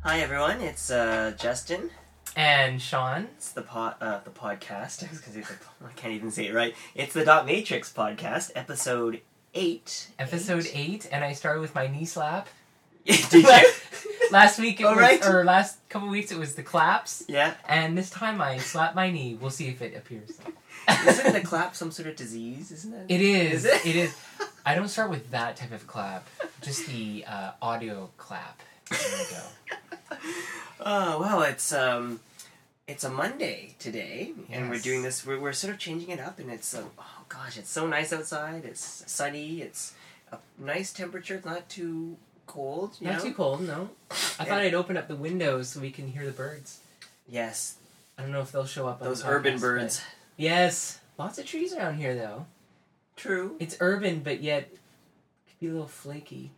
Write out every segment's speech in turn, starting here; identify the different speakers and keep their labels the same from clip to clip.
Speaker 1: Hi everyone, it's Justin.
Speaker 2: And Sean.
Speaker 1: It's the podcast. I can't even say it right. It's the Dot Matrix podcast, episode 8.
Speaker 2: Episode 8, and I started with my knee slap.
Speaker 1: Did you?
Speaker 2: Last week,
Speaker 1: right.
Speaker 2: Or last couple weeks, it was the claps.
Speaker 1: Yeah.
Speaker 2: And this time I slapped my knee. We'll see if it appears.
Speaker 1: Isn't the clap some sort of disease? Isn't it?
Speaker 2: It is.
Speaker 1: Is it?
Speaker 2: It is. I don't start with that type of clap. Just the audio clap. There we go.
Speaker 1: Oh well, it's a Monday today, and we're
Speaker 2: Yes.
Speaker 1: doing this. We're sort of changing it up, and it's oh gosh, it's so nice outside. It's sunny. It's a nice temperature. It's not too cold. You
Speaker 2: Not
Speaker 1: know?
Speaker 2: too cold, no. I thought I'd open up the windows so we can hear the birds.
Speaker 1: Yes,
Speaker 2: I don't know if they'll show up on
Speaker 1: those
Speaker 2: the podcast,
Speaker 1: urban birds.
Speaker 2: but- Yes. Lots of trees around here, though.
Speaker 1: True.
Speaker 2: It's urban, but yet could be a little flaky.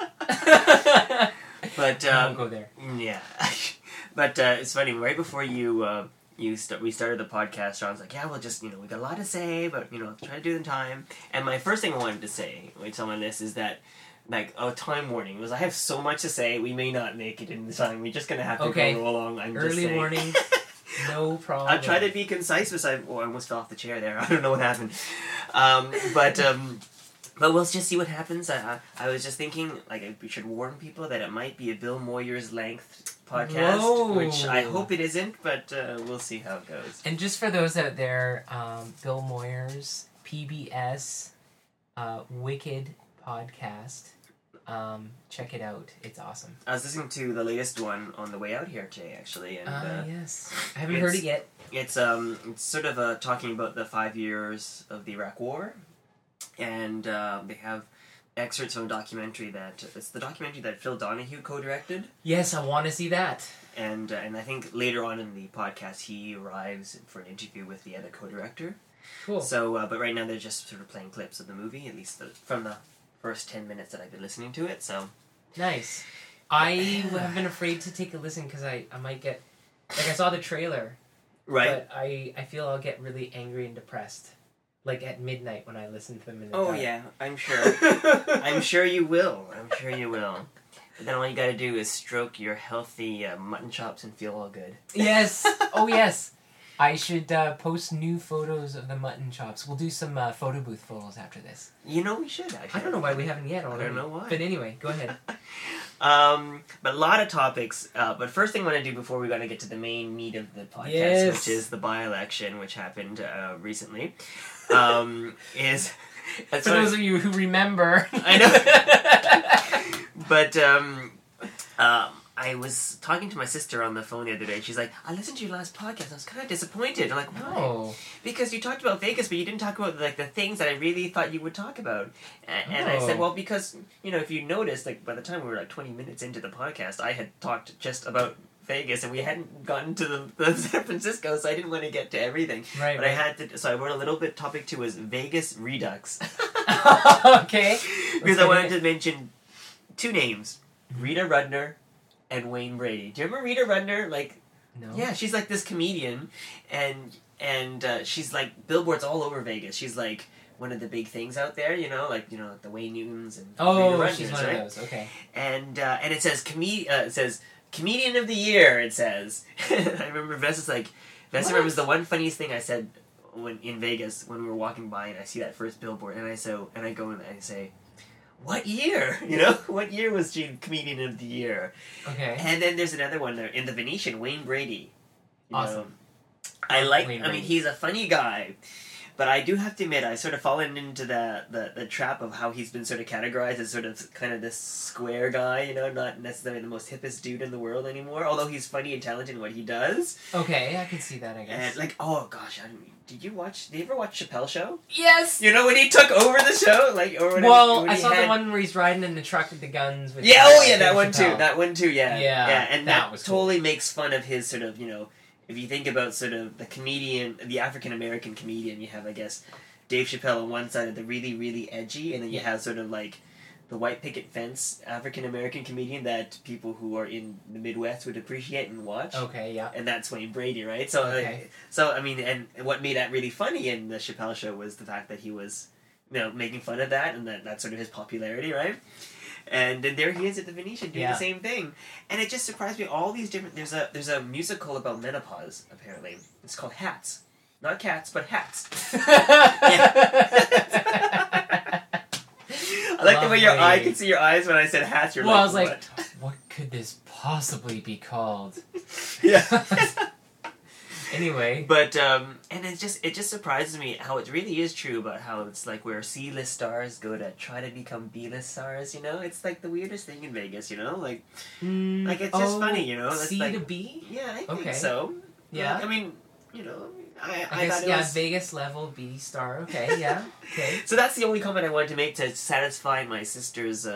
Speaker 1: But
Speaker 2: I won't go there.
Speaker 1: yeah, but it's funny. Right before we started the podcast, Sean's like, "Yeah, we'll just we got a lot to say, but try to do it in time." And my first thing I wanted to say when someone this is that like a time warning was I have so much to say. We may not make it in the time. We're just gonna have to go along. I'm just
Speaker 2: Early
Speaker 1: saying.
Speaker 2: warning. No problem.
Speaker 1: I'll try to be concise, but I almost fell off the chair there. I don't know what happened. But we'll just see what happens. I was just thinking, we should warn people that it might be a Bill Moyers length podcast,
Speaker 2: Whoa.
Speaker 1: which I hope it isn't, but we'll see how it goes.
Speaker 2: And just for those out there, Bill Moyers, PBS, Wicked podcast. Check it out. It's awesome.
Speaker 1: I was listening to the latest one on the way out here today, actually, and
Speaker 2: Yes. I haven't heard it yet.
Speaker 1: it's sort of talking about the 5 years of the Iraq War. And they have excerpts from a documentary it's the documentary that Phil Donahue co-directed.
Speaker 2: Yes, I want to see that.
Speaker 1: And I think later on in the podcast he arrives for an interview with the other co-director.
Speaker 2: Cool.
Speaker 1: So, but right now they're just sort of playing clips of the movie, at least from the first 10 minutes that I've been listening to it. So
Speaker 2: Nice. I have been afraid to take a listen because I might get... I saw the trailer.
Speaker 1: right.
Speaker 2: But I feel I'll get really angry and depressed. Like at midnight when I listen to them in the
Speaker 1: Oh
Speaker 2: dark.
Speaker 1: yeah, I'm sure. I'm sure you will. I'm sure you will. But then all you got to do is stroke your healthy mutton chops and feel all good.
Speaker 2: Yes. Oh, yes. I should post new photos of the mutton chops. We'll do some photo booth photos after this.
Speaker 1: We should actually.
Speaker 2: I don't know why we haven't yet
Speaker 1: I
Speaker 2: already.
Speaker 1: don't know why.
Speaker 2: But anyway, go ahead.
Speaker 1: But a lot of topics. But first thing I want to do before we're going to get to the main meat of the podcast,
Speaker 2: Yes.
Speaker 1: which is the by-election, which happened recently, is...
Speaker 2: For those of you who remember.
Speaker 1: I know. But I was talking to my sister on the phone the other day. She's like, I listened to your last podcast. I was kind of disappointed. I'm like, why?
Speaker 2: Oh.
Speaker 1: Because you talked about Vegas, but you didn't talk about the things that I really thought you would talk about. And I said, well, because if you noticed, by the time we were 20 minutes into the podcast, I had talked just about Vegas, and we hadn't gotten to the San Francisco, so I didn't want to get to everything.
Speaker 2: Right.
Speaker 1: But I had to, so I wrote a little bit. Topic 2 was Vegas Redux.
Speaker 2: Okay.
Speaker 1: Because I wanted to mention 2 names: Rita Rudner and Wayne Brady. Do you remember Rita Rudner?
Speaker 2: No.
Speaker 1: Yeah, she's this comedian, and she's billboards all over Vegas. She's one of the big things out there, the Wayne Newtons and
Speaker 2: Oh,
Speaker 1: Rita Rudners,
Speaker 2: she's one
Speaker 1: right?
Speaker 2: of those. Okay.
Speaker 1: And it says Comedian of the Year. It says. I remember Vanessa remembers the one funniest thing I said when in Vegas when we were walking by and I see that first billboard and I go and I say, what year? What year was she Comedian of the Year?
Speaker 2: Okay.
Speaker 1: And then there's another one there in the Venetian, Wayne Brady.
Speaker 2: Awesome.
Speaker 1: Wayne Brady. He's a funny guy, but I do have to admit I've sort of fallen into the trap of how he's been sort of categorized as sort of kind of this square guy, not necessarily the most hippest dude in the world anymore, although he's funny and talented in what he does.
Speaker 2: Okay, I can see that, I guess.
Speaker 1: And oh gosh, did you ever watch Chappelle Show?
Speaker 2: Yes!
Speaker 1: When he took over the show? Or whatever,
Speaker 2: Well, I saw the one where he's riding in the truck with the guns. With
Speaker 1: that one too. That one too, yeah.
Speaker 2: Yeah,
Speaker 1: and
Speaker 2: that
Speaker 1: that
Speaker 2: was cool.
Speaker 1: totally makes fun of his sort of, if you think about sort of the comedian, the African-American comedian, you have, I guess, Dave Chappelle on one side of the really, really edgy, and then you have sort of the white picket fence African-American comedian that people who are in the Midwest would appreciate and watch.
Speaker 2: Okay, yeah.
Speaker 1: And that's Wayne Brady, right? So,
Speaker 2: Okay.
Speaker 1: And what made that really funny in the Chappelle Show was the fact that he was, making fun of that, and that's sort of his popularity, right? And then there he is at the Venetian doing
Speaker 2: Yeah.
Speaker 1: the same thing. And it just surprised me. All these different. There's a musical about menopause. Apparently, it's called Hats. Not cats, but hats. I like the way your eye could see your eyes when I said hats. You're
Speaker 2: well,
Speaker 1: like,
Speaker 2: I was like,
Speaker 1: what?
Speaker 2: what could this possibly be called?
Speaker 1: Yeah.
Speaker 2: Anyway.
Speaker 1: But and it just surprises me how it really is true about how it's like where C-list stars go to try to become B-list stars. You know, it's like the weirdest thing in Vegas. You know, like it's just funny. You know, that's
Speaker 2: C
Speaker 1: like,
Speaker 2: to B.
Speaker 1: Yeah, I think
Speaker 2: Okay.
Speaker 1: so.
Speaker 2: Yeah.
Speaker 1: I mean, you know, I
Speaker 2: guess,
Speaker 1: thought it
Speaker 2: yeah,
Speaker 1: was.
Speaker 2: Vegas level B star. Okay, yeah, okay.
Speaker 1: So that's the only comment I wanted to make to satisfy my sister's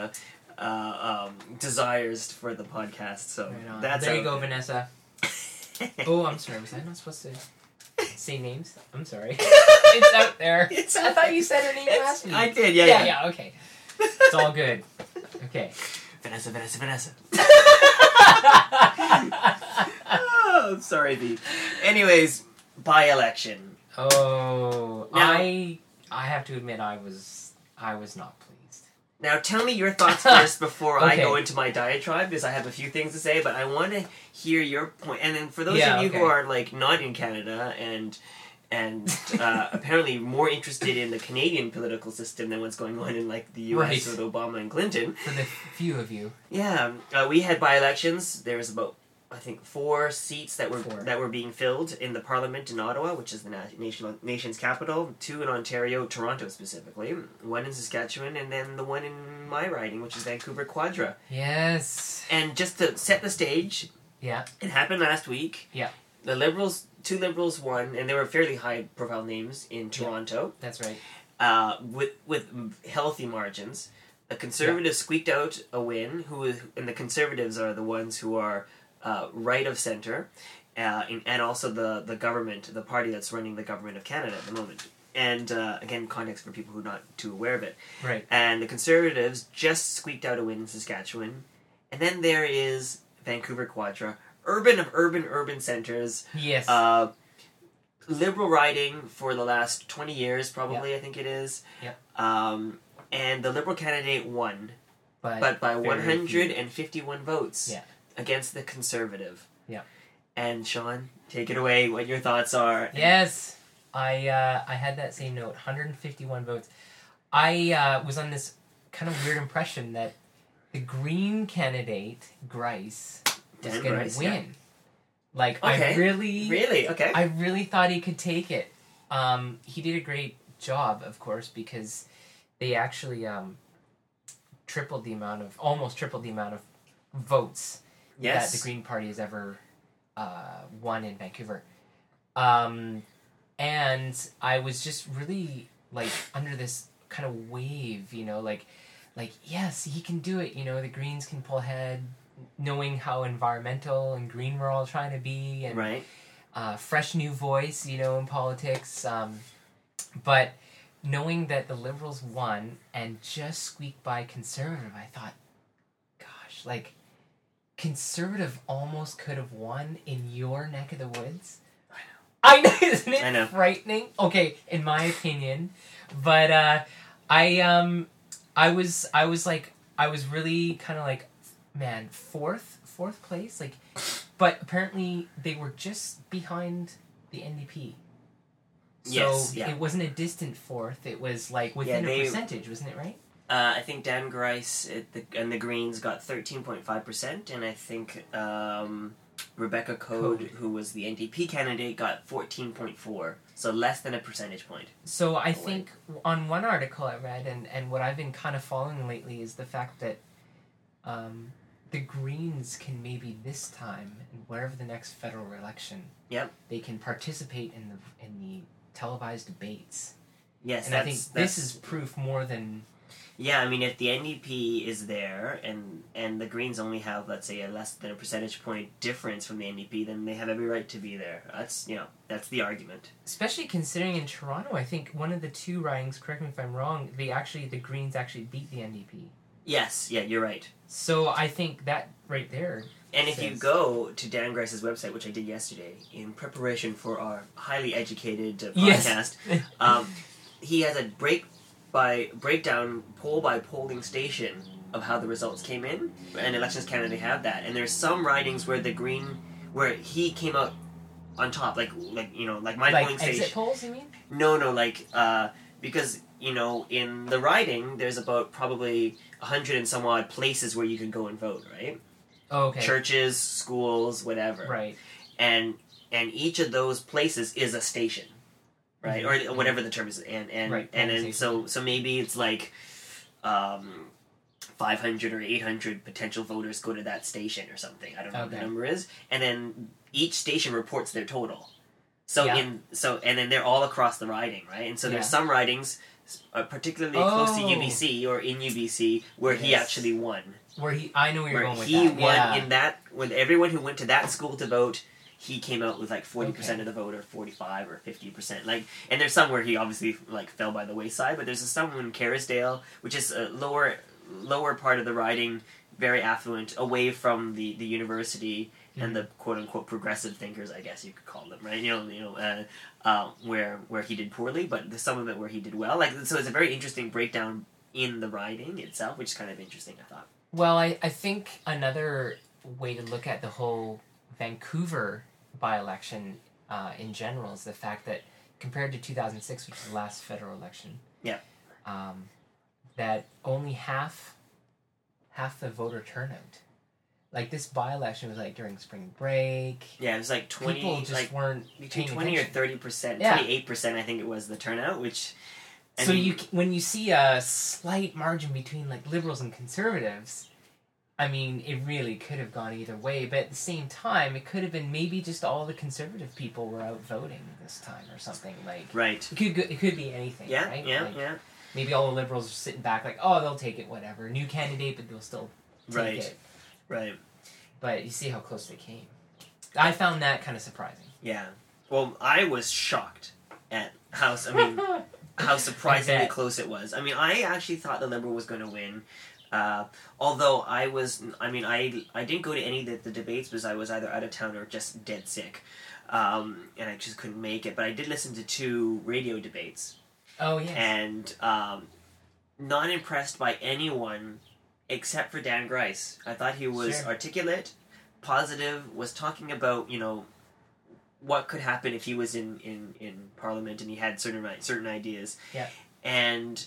Speaker 1: desires for the podcast. So
Speaker 2: Right on.
Speaker 1: that's
Speaker 2: there you
Speaker 1: out
Speaker 2: go,
Speaker 1: there.
Speaker 2: Vanessa. Oh, I'm sorry. Was I not supposed to say names? I'm sorry. It's out there.
Speaker 1: It's
Speaker 2: I
Speaker 1: out
Speaker 2: thought
Speaker 1: there.
Speaker 2: you said her name last week.
Speaker 1: I did, yeah.
Speaker 2: Yeah, okay. It's all good. Okay.
Speaker 1: Vanessa. Oh, I'm sorry, V. Anyways, by-election.
Speaker 2: Oh,
Speaker 1: Now-
Speaker 2: I have to admit I was not pleased.
Speaker 1: Now, tell me your thoughts first before I
Speaker 2: Okay.
Speaker 1: go into my diatribe, because I have a few things to say, but I want to hear your point. And then for those
Speaker 2: Yeah,
Speaker 1: of you
Speaker 2: okay.
Speaker 1: who are, like, not in Canada and apparently more interested in the Canadian political system than what's going on in, like, the U.S.
Speaker 2: Right.
Speaker 1: with Obama and Clinton.
Speaker 2: For the few of you.
Speaker 1: Yeah, we had by-elections. There was about, I think, 4 seats that were being filled in the Parliament in Ottawa, which is the nation's capital. 2 in Ontario, Toronto specifically. 1 in Saskatchewan, and then the one in my riding, which is Vancouver Quadra.
Speaker 2: Yes.
Speaker 1: And just to set the stage,
Speaker 2: Yeah.
Speaker 1: it happened last week.
Speaker 2: Yeah.
Speaker 1: The Liberals, 2 Liberals won, and they were fairly high-profile names in Toronto,
Speaker 2: That's right.
Speaker 1: with healthy margins. The Conservatives squeaked out a win, and the Conservatives are the ones who are right of center, and also the government, the party that's running the government of Canada at the moment. And again, context for people who are not too aware of it.
Speaker 2: Right.
Speaker 1: And the Conservatives just squeaked out a win in Saskatchewan. And then there is Vancouver Quadra, urban of urban centers.
Speaker 2: Yes.
Speaker 1: Liberal riding for the last 20 years, probably, I think it is.
Speaker 2: Yep.
Speaker 1: And the Liberal candidate won, but by
Speaker 2: very
Speaker 1: 151 votes
Speaker 2: Yeah.
Speaker 1: against the Conservative.
Speaker 2: Yeah.
Speaker 1: And Sean, take it away, what your thoughts are.
Speaker 2: Yes, I had that same note. 151 votes. I was on this kind of weird impression that the Green candidate Grice was
Speaker 1: Dan
Speaker 2: going
Speaker 1: Grice,
Speaker 2: to win.
Speaker 1: yeah.
Speaker 2: Like
Speaker 1: Okay.
Speaker 2: I really
Speaker 1: Okay.
Speaker 2: I really thought he could take it. He did a great job, of course, because they actually almost tripled the amount of votes
Speaker 1: Yes.
Speaker 2: that the Green Party has ever won in Vancouver. And I was just really like under this kind of wave, you know, like yes, he can do it. You know, the Greens can pull ahead, knowing how environmental and green we're all trying to be, and
Speaker 1: Right.
Speaker 2: fresh new voice, you know, in politics. But knowing that the Liberals won and just squeaked by Conservative, I thought, gosh, like, Conservative almost could have won in your neck of the woods. I know, isn't it
Speaker 1: I know.
Speaker 2: frightening? Okay, in my opinion, but I was really kind of like, man, fourth place, like, but apparently they were just behind the NDP. So
Speaker 1: Yes, yeah.
Speaker 2: it wasn't a distant fourth. It was like within
Speaker 1: they-
Speaker 2: a percentage, wasn't it? Right?
Speaker 1: I think Dan Grice and the Greens got 13.5%, and I think Rebecca Code, who was the NDP candidate, got 14.4%, so less than a percentage point.
Speaker 2: So I think on one article I read, and what I've been kind of following lately is the fact that the Greens can maybe this time, in whatever the next federal election,
Speaker 1: Yep.
Speaker 2: they can participate in the televised debates.
Speaker 1: Yes,
Speaker 2: And I think this is proof more than...
Speaker 1: Yeah, I mean, if the NDP is there and the Greens only have, let's say, a less than a percentage point difference from the NDP, then they have every right to be there. That's the argument.
Speaker 2: Especially considering in Toronto, I think one of the 2 ridings, correct me if I'm wrong, the Greens actually beat the NDP.
Speaker 1: Yes, yeah, you're right.
Speaker 2: So I think that right there...
Speaker 1: And if you
Speaker 2: says-
Speaker 1: go to Dan Grice's website, which I did yesterday, in preparation for our highly educated
Speaker 2: Yes.
Speaker 1: podcast, he has a breakdown poll by polling station of how the results came in, and Elections Canada have that. And there's some ridings where where he came out on top, like my polling station.
Speaker 2: Exit polls, you mean?
Speaker 1: No, because in the riding there's about probably 100 and some odd places where you can go and vote, right?
Speaker 2: Oh, okay.
Speaker 1: Churches, schools, whatever.
Speaker 2: Right.
Speaker 1: And each of those places is a station, right?
Speaker 2: Mm-hmm.
Speaker 1: Or whatever the term is, and
Speaker 2: right.
Speaker 1: then so maybe it's like 500 or 800 potential voters go to that station or something. I don't know what the number is, and then each station reports their total. So and then they're all across the riding, right? And so there's some ridings, particularly close to UBC or in UBC, where he actually won.
Speaker 2: I know where you're going with that.
Speaker 1: He won in that, when everyone who went to that school to vote, he came out with like 40% of the vote, or 45 or 50%. Like, and there's some where he obviously like fell by the wayside, but there's some in Kerrisdale, which is a lower part of the riding, very affluent, away from the university and the quote unquote progressive thinkers, I guess you could call them, right? Where he did poorly, but there's some of it where he did well. Like, so it's a very interesting breakdown in the riding itself, which is kind of interesting, I thought.
Speaker 2: Well, I think another way to look at the whole Vancouver by-election in general is the fact that compared to 2006, which was the last federal election, that only half the voter turnout. Like, this by-election was like during spring break.
Speaker 1: Yeah, it was like 20.
Speaker 2: People just weren't
Speaker 1: between
Speaker 2: paying
Speaker 1: 20
Speaker 2: attention.
Speaker 1: or 30%, 28%, I think it was the turnout, which.
Speaker 2: So when you see a slight margin between like liberals and conservatives, I mean, it really could have gone either way. But at the same time, it could have been maybe just all the conservative people were out voting this time or something. Like,
Speaker 1: right.
Speaker 2: It could be anything.
Speaker 1: Yeah,
Speaker 2: right?
Speaker 1: yeah.
Speaker 2: Maybe all the liberals are sitting back like, oh, they'll take it, whatever. New candidate, but they'll still take it.
Speaker 1: Right.
Speaker 2: But you see how close they came. I found that kind of surprising.
Speaker 1: Yeah. Well, I was shocked at how surprisingly close it was. I mean, I actually thought the Liberal was going to win. Although I didn't go to any of the debates because I was either out of town or just dead sick. And I just couldn't make it. But I did listen to 2 radio debates.
Speaker 2: Oh, yes.
Speaker 1: And not impressed by anyone except for Dan Grice. I thought he was articulate, positive, was talking about, what could happen if he was in Parliament and he had certain ideas.
Speaker 2: Yeah.
Speaker 1: And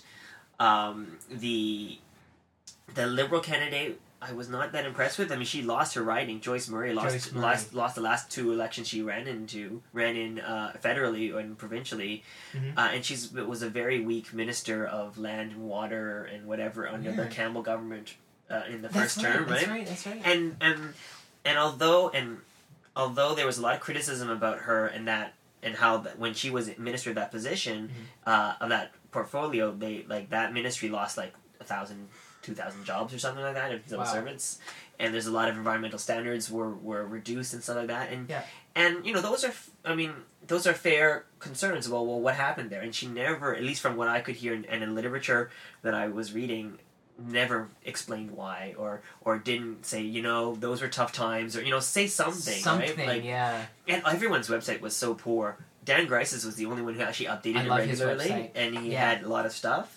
Speaker 1: the Liberal candidate, I was not that impressed with. I mean, she lost her riding. Joyce Murray lost the last 2 elections she ran in federally and provincially, and she was a very weak minister of land and water and whatever under the Campbell government in the first term, right?
Speaker 2: That's right.
Speaker 1: And although there was a lot of criticism about her and how when she was minister of that position of that portfolio, that ministry lost like 1,000. 2,000 jobs or something like that of civil servants, and there's a lot of environmental standards were reduced and stuff like that, and those are fair concerns about what happened there, and she never, at least from what I could hear and in literature that I was reading, never explained why or didn't say those were tough times or say something right? And everyone's website was so poor. Dan Grice's was the only one who actually updated it regularly, and he had a lot of stuff.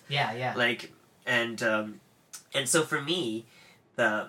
Speaker 1: And so for me, the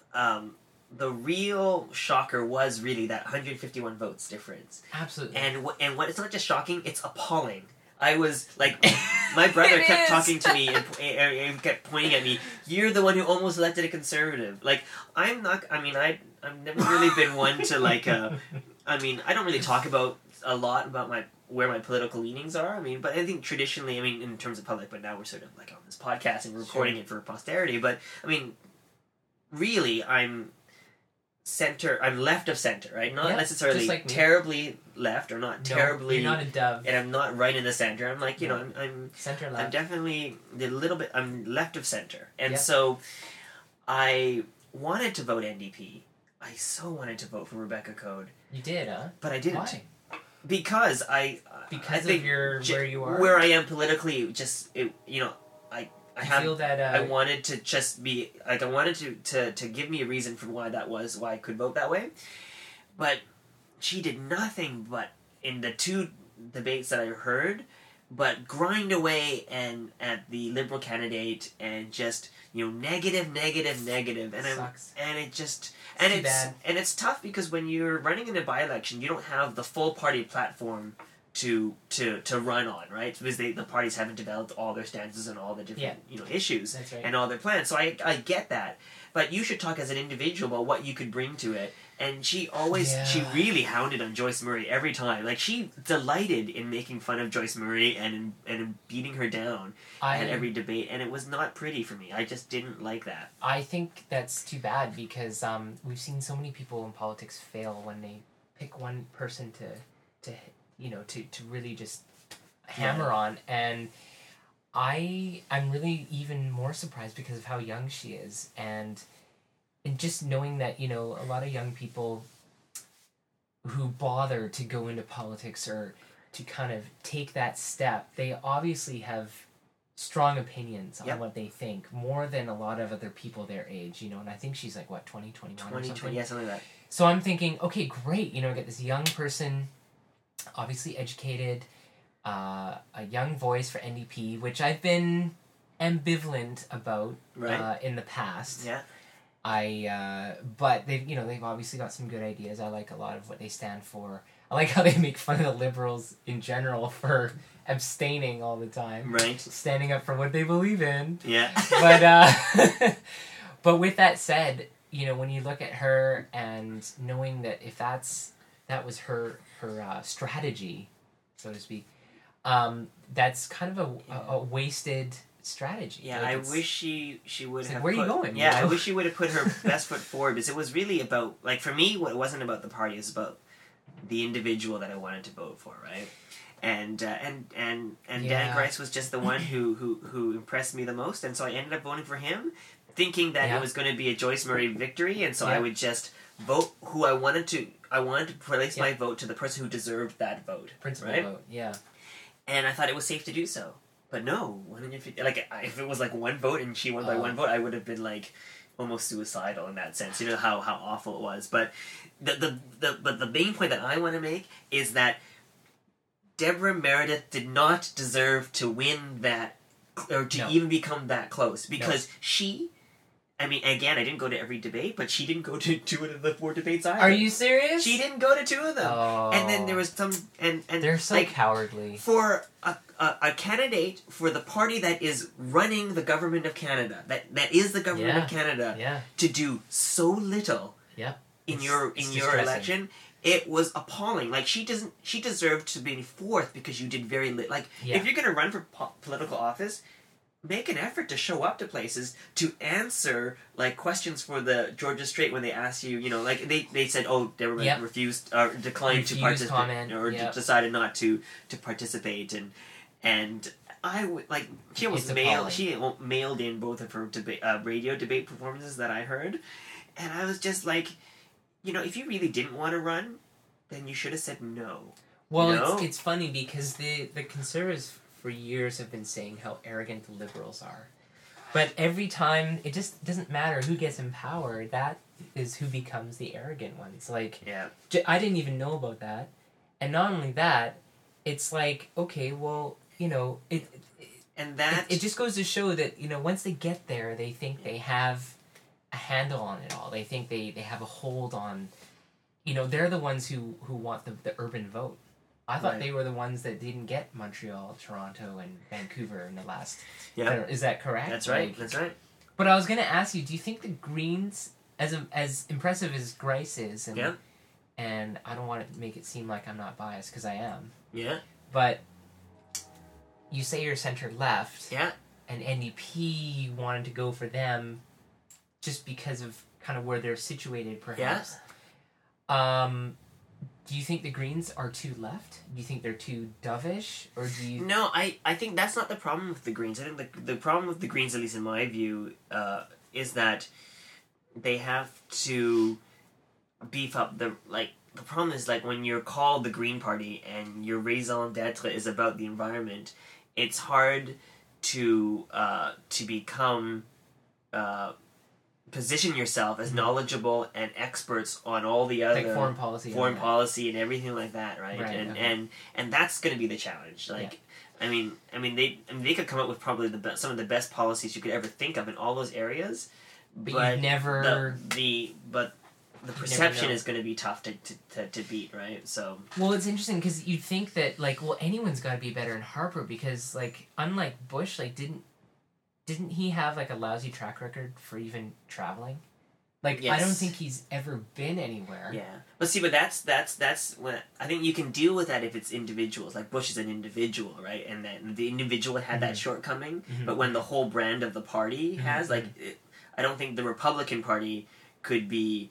Speaker 1: real shocker was really that 151 votes difference.
Speaker 2: Absolutely.
Speaker 1: And what it's not just shocking, it's appalling. I was like, my brother kept talking to me and kept pointing at me. You're the one who almost elected a conservative. Like, I've never really been one to like. I don't really talk about a lot about where my political leanings are. but I think traditionally, in terms of public, but now we're sort of like on this podcast and recording it for posterity. But really, I'm left of center, right? Not necessarily like terribly left or not terribly.
Speaker 2: You're not a dove,
Speaker 1: and I'm not right in the center. I'm like I'm
Speaker 2: center left.
Speaker 1: I'm definitely a little bit. I'm left of center, and so I wanted to vote NDP. I so wanted to vote for Rebecca Code.
Speaker 2: You did, huh?
Speaker 1: But I didn't.
Speaker 2: Why?
Speaker 1: Because I think
Speaker 2: of where you are,
Speaker 1: where I am politically, I wanted to just be like, I wanted to give me a reason for why I could vote that way, but she did nothing but in the 2 debates that I heard but grind away and at the Liberal candidate and just negative, and it just and it's tough because when you're running in a by-election, you don't have the full party platform to run on, right? Because the parties haven't developed all their stances and all the different issues and all their plans. So I get that, but you should talk as an individual about what you could bring to it. And she really hounded on Joyce Murray every time. Like, she delighted in making fun of Joyce Murray and in beating her down at every debate, and it was not pretty for me. I just didn't like that.
Speaker 2: I think that's too bad because we've seen so many people in politics fail when they pick one person to really just hammer on, and I'm really even more surprised because of how young she is, and just knowing that, a lot of young people who bother to go into politics or to kind of take that step, they obviously have strong opinions on what they think, more than a lot of other people their age, and I think she's like, what, 20, 21 or something?
Speaker 1: Yeah, something like that.
Speaker 2: So I'm thinking, okay, great, get this young person, obviously educated, a young voice for NDP, which I've been ambivalent about in the past.
Speaker 1: Yeah.
Speaker 2: But they've obviously got some good ideas. I like a lot of what they stand for. I like how they make fun of the Liberals in general for abstaining all the time.
Speaker 1: Right.
Speaker 2: Standing up for what they believe in.
Speaker 1: Yeah.
Speaker 2: But, but with that said, when you look at her and knowing that if that was her strategy, so to speak, that's kind of a wasted strategy.
Speaker 1: Yeah, I wish she would have.
Speaker 2: Where are you going?
Speaker 1: Yeah, I wish she would have put her best foot forward, because it was really about, like, for me, what it wasn't about the party, it was about the individual that I wanted to vote for, right? And Dan Grice was just the one who impressed me the most, and so I ended up voting for him, thinking that it was going to be a Joyce Murray victory, and so I would just vote who I wanted to. I wanted to place my vote to the person who deserved that vote.
Speaker 2: Principal vote, yeah.
Speaker 1: And I thought it was safe to do so. But no, 150, like, if it was like one vote and she won by one vote, I would have been like almost suicidal in that sense. How awful it was. But the main point that I want to make is that Deborah Meredith did not deserve to win that, or to even become that close, because she. I mean, again, I didn't go to every debate, but she didn't go to 2 of the 4 debates either.
Speaker 2: Are you serious?
Speaker 1: She didn't go to 2 of them.
Speaker 2: Oh.
Speaker 1: And then there was some... And
Speaker 2: they're so cowardly.
Speaker 1: For a candidate for the party that is running the government of Canada, that is the government of Canada, to do so little in your election, it was appalling. Like, she deserved to be 4th because you did very little. Like, if you're going to run for political office, make an effort to show up to places to answer, like, questions for the Georgia Strait when they asked you, like, they said, Deborah refused or declined to participate, or decided not to participate, and I would, like, she mailed in both of her radio debate performances that I heard, and I was just like, if you really didn't want to run, then you should have said no.
Speaker 2: Well, it's funny because the Conservatives for years have been saying how arrogant the Liberals are. But every time, it just doesn't matter who gets in power, that is who becomes the arrogant ones. Like, I didn't even know about that. And not only that, it's like, okay, well, it just goes to show that, once they get there, they think they have a handle on it all. They think they have a hold on, they're the ones who want the urban vote. I thought they were the ones that didn't get Montreal, Toronto, and Vancouver in the last... Yeah. Is that correct?
Speaker 1: That's right, that's right.
Speaker 2: But I was going to ask you, do you think the Greens, as impressive as Grice is, and I don't want to make it seem like I'm not biased, because I am.
Speaker 1: Yeah.
Speaker 2: But you say you're center-left.
Speaker 1: Yeah.
Speaker 2: And NDP wanted to go for them just because of kind of where they're situated, perhaps. Yeah. Do you think the Greens are too left? Do you think they're too dovish? Or do you...
Speaker 1: No, I think that's not the problem with the Greens. I think the problem with the Greens, at least in my view, is that they have to beef up the problem is, like, when you're called the Green Party and your raison d'etre is about the environment, it's hard to become position yourself as knowledgeable and experts on all the other
Speaker 2: like foreign policy,
Speaker 1: policy and everything like that, right? And that's going to be the challenge. Like, I mean, they could come up with probably some of the best policies you could ever think of in all those areas, but
Speaker 2: you never
Speaker 1: the perception is going to be tough to beat, right? So
Speaker 2: well, it's interesting because you'd think that like, well, anyone's got to be better in Harper because like, unlike Bush, like didn't he have like a lousy track record for even traveling? Like, yes. I don't think he's ever been anywhere.
Speaker 1: Yeah, but see, but that's what I think you can deal with that if it's individuals. Like Bush is an individual, right? And then the individual had that shortcoming. But when the whole brand of the party has, like, I don't think the Republican Party could be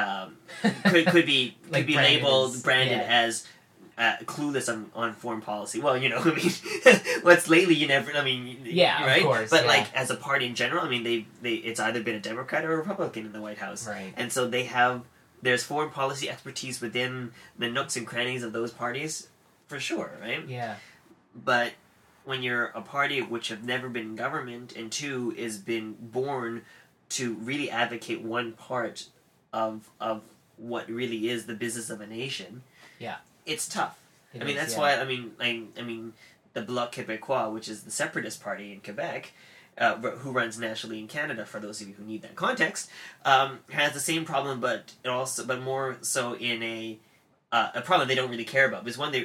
Speaker 1: could be
Speaker 2: like
Speaker 1: branded as clueless on foreign policy. Well, you know, I mean, what's lately you never. I mean,
Speaker 2: yeah,
Speaker 1: right?
Speaker 2: Of course,
Speaker 1: but like as a party in general, I mean, they it's either been a Democrat or a Republican in the White House,
Speaker 2: right?
Speaker 1: And so there's foreign policy expertise within the nooks and crannies of those parties, for sure, right?
Speaker 2: Yeah.
Speaker 1: But when you're a party which have never been in government and two is been born to really advocate one part of what really is the business of a nation,
Speaker 2: yeah,
Speaker 1: it's tough. I mean, that's why I mean the Bloc Québécois, which is the separatist party in Quebec, who runs nationally in Canada, for those of you who need that context, has the same problem, but more so in a problem they don't really care about. Because one,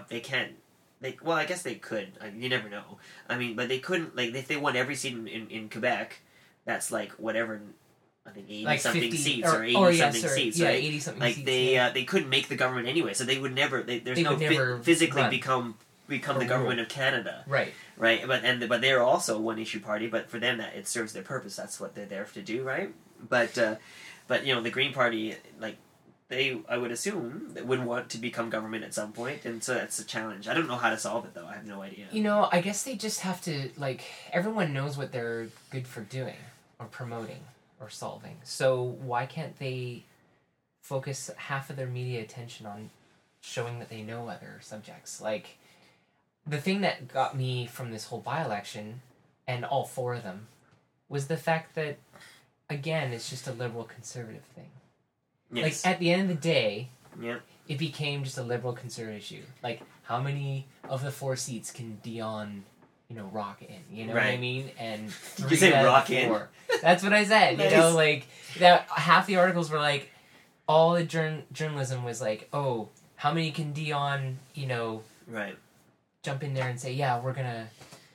Speaker 1: well, I guess they could. You never know. I mean, but they couldn't, like, if they won every seat in Quebec, that's like whatever. I think 80-something seats or 80-something seats, right?
Speaker 2: 80-something
Speaker 1: like
Speaker 2: seats,
Speaker 1: they couldn't make the government anyway, so they would never. Physically
Speaker 2: run.
Speaker 1: become the government of Canada,
Speaker 2: right?
Speaker 1: Right, but they're also a one-issue party. But for them, that it serves their purpose. That's what they're there to do, right? But you know, the Green Party, like I would assume, would want to become government at some point, and so that's a challenge. I don't know how to solve it though. I have no idea.
Speaker 2: You know, I guess they just have to, like, everyone knows what they're good for doing or promoting or solving. So why can't they focus half of their media attention on showing that they know other subjects? Like, the thing that got me from this whole by-election, and all four of them, was the fact that, again, it's just a liberal-conservative thing.
Speaker 1: Yes.
Speaker 2: Like, at the end of the day,
Speaker 1: yep.
Speaker 2: It became just a liberal-conservative issue. Like, how many of the 4 seats can Dion, rock in? You know what I mean? And 3
Speaker 1: you say
Speaker 2: out
Speaker 1: rock
Speaker 2: of 4.
Speaker 1: in?
Speaker 2: That's what I said.
Speaker 1: Nice.
Speaker 2: You know, like, that half the articles were like, all the journalism was like, oh, how many can Dion,
Speaker 1: right,
Speaker 2: jump in there and say, yeah, we're gonna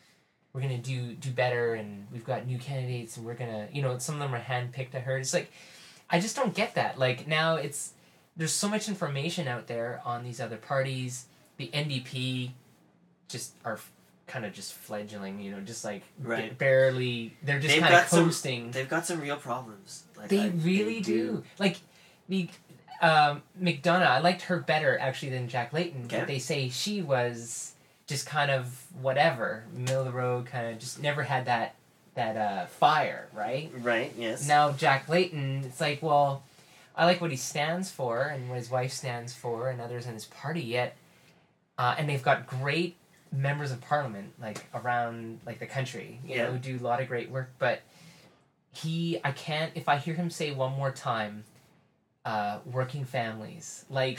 Speaker 2: do better, and we've got new candidates, and we're gonna, some of them are handpicked. I heard. It's like, I just don't get that. Like, now there's so much information out there on these other parties. The NDP just are kind of just fledgling, just like
Speaker 1: right.
Speaker 2: barely. They're just kind of coasting.
Speaker 1: They've got some real problems. Like,
Speaker 2: they really do. Like the McDonough, I liked her better actually than Jack Layton.
Speaker 1: Okay.
Speaker 2: But they say she was just kind of whatever, middle of the road, kind of just never had that fire, right?
Speaker 1: Right. Yes.
Speaker 2: Now Jack Layton, it's like, well, I like what he stands for and what his wife stands for and others in his party, yet and they've got great members of parliament, like, around, like, the country, you know, who do a lot of great work, but I can't, if I hear him say one more time, working families, like,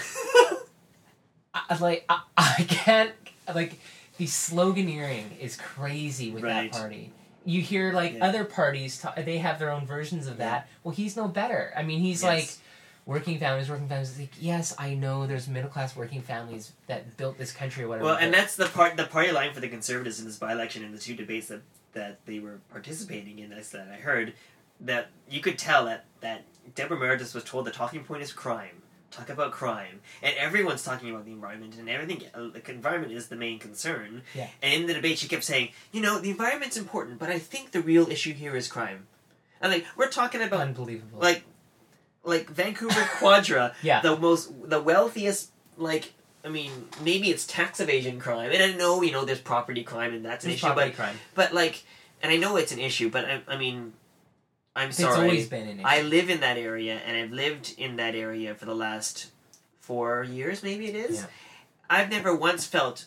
Speaker 2: I can't, like, the sloganeering is crazy with that party. You hear, like, other parties, they have their own versions of that. Well, he's no better. I mean, he's like, working families. Like, yes, I know there's middle-class working families that built this country or whatever.
Speaker 1: Well, and that's the party line for the Conservatives in this by-election and the 2 debates that they were participating in, that I heard, that you could tell that Deborah Meredith was told the talking point is crime. Talk about crime. And everyone's talking about the environment and everything. The environment is the main concern.
Speaker 2: Yeah.
Speaker 1: And in the debate, she kept saying, the environment's important, but I think the real issue here is crime. And, like, we're talking about...
Speaker 2: Unbelievable.
Speaker 1: Like Vancouver Quadra,
Speaker 2: yeah.
Speaker 1: the wealthiest, like, I mean, maybe it's tax evasion crime, and I know, there's property crime, and that's an issue, but like, and I know it's an issue, but I mean, I'm sorry.
Speaker 2: It's always been an issue.
Speaker 1: I live in that area, and I've lived in that area for the last 4 years, maybe it is.
Speaker 2: Yeah.
Speaker 1: I've never once felt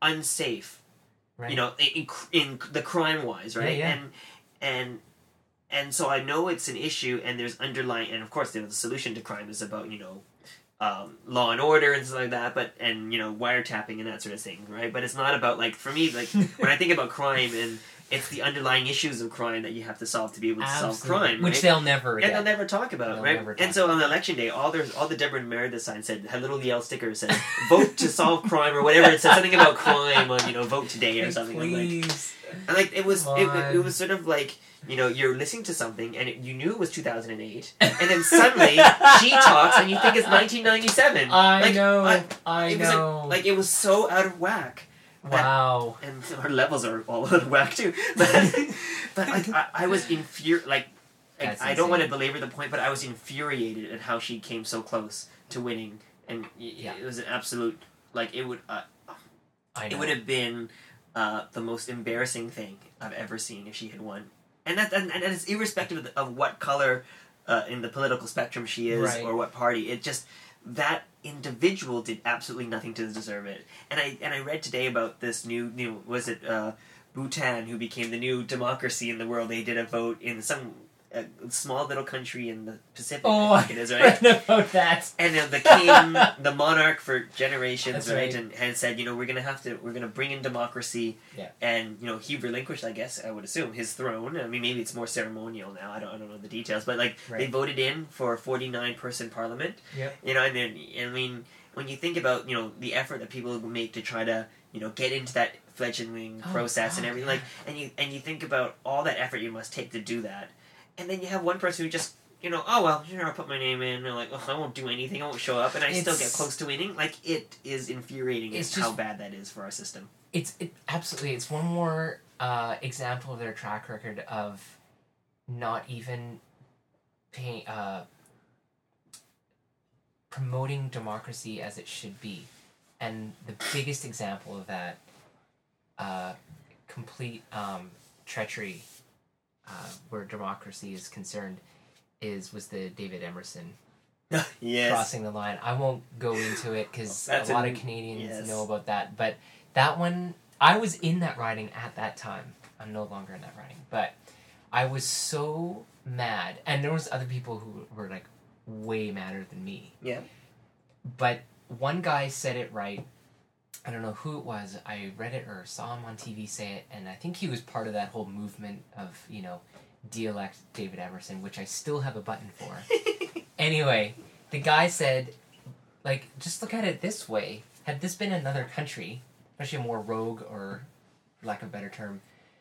Speaker 1: unsafe,
Speaker 2: right.
Speaker 1: in the crime-wise, right?
Speaker 2: Yeah.
Speaker 1: and so I know it's an issue, and there's underlying, and of course, the solution to crime is about law and order and stuff like that, but and wiretapping and that sort of thing, right? But it's not about for me, when I think about crime, and it's the underlying issues of crime that you have to solve to be able to solve crime,
Speaker 2: which
Speaker 1: right?
Speaker 2: they'll never get.
Speaker 1: And they'll never talk about, right? And so on election day, all the Deborah Meredith signs had little yellow stickers said "Vote to solve crime" or whatever. It said something about crime on "Vote today" or something.
Speaker 2: Please.
Speaker 1: And it was sort of you're listening to something and you knew it was 2008, and then suddenly she talks and you think it's 1997.
Speaker 2: I know.
Speaker 1: It was so out of whack.
Speaker 2: Wow.
Speaker 1: And her levels are all out of whack too. But I was infuriated. I don't want to belabor the point, but I was infuriated at how she came so close to winning, and it was an absolute it would. It would have been the most embarrassing thing I've ever seen if she had won. And that is irrespective of what color in the political spectrum she is, or what party. It just, that individual did absolutely nothing to deserve it. And I read today about this new was it Bhutan, who became the new democracy in the world. They did a vote in some small little country in the Pacific.
Speaker 2: Oh,
Speaker 1: I think it is, right?
Speaker 2: I read about that.
Speaker 1: And the king, the monarch for generations,
Speaker 2: right?
Speaker 1: And said, we're gonna bring in democracy.
Speaker 2: Yeah.
Speaker 1: And he relinquished, I guess I would assume, his throne. I mean, maybe it's more ceremonial now. I don't know the details, but they voted in for a 49-person parliament.
Speaker 2: Yeah.
Speaker 1: And then when you think about the effort that people make to try to get into that fledgling process and everything, and you think about all that effort you must take to do that. And then you have one person who just, I'll put my name in. And I won't do anything. I won't show up, and I still get close to winning. It is infuriating. How bad that is for our system.
Speaker 2: Absolutely. It's one more example of their track record of not even promoting democracy as it should be, and the biggest example of that complete treachery. Where democracy is concerned, was the David Emerson
Speaker 1: yes.
Speaker 2: crossing the line. I won't go into it because a lot of Canadians know about that. But that one, I was in that riding at that time. I'm no longer in that riding, but I was so mad, and there was other people who were way madder than me.
Speaker 1: Yeah.
Speaker 2: But one guy said it right. I don't know who it was. I read it or saw him on TV say it, and I think he was part of that whole movement of, de-elect David Emerson, which I still have a button for. Anyway, the guy said, just look at it this way. Had this been another country, especially a more rogue or, for lack of a better term,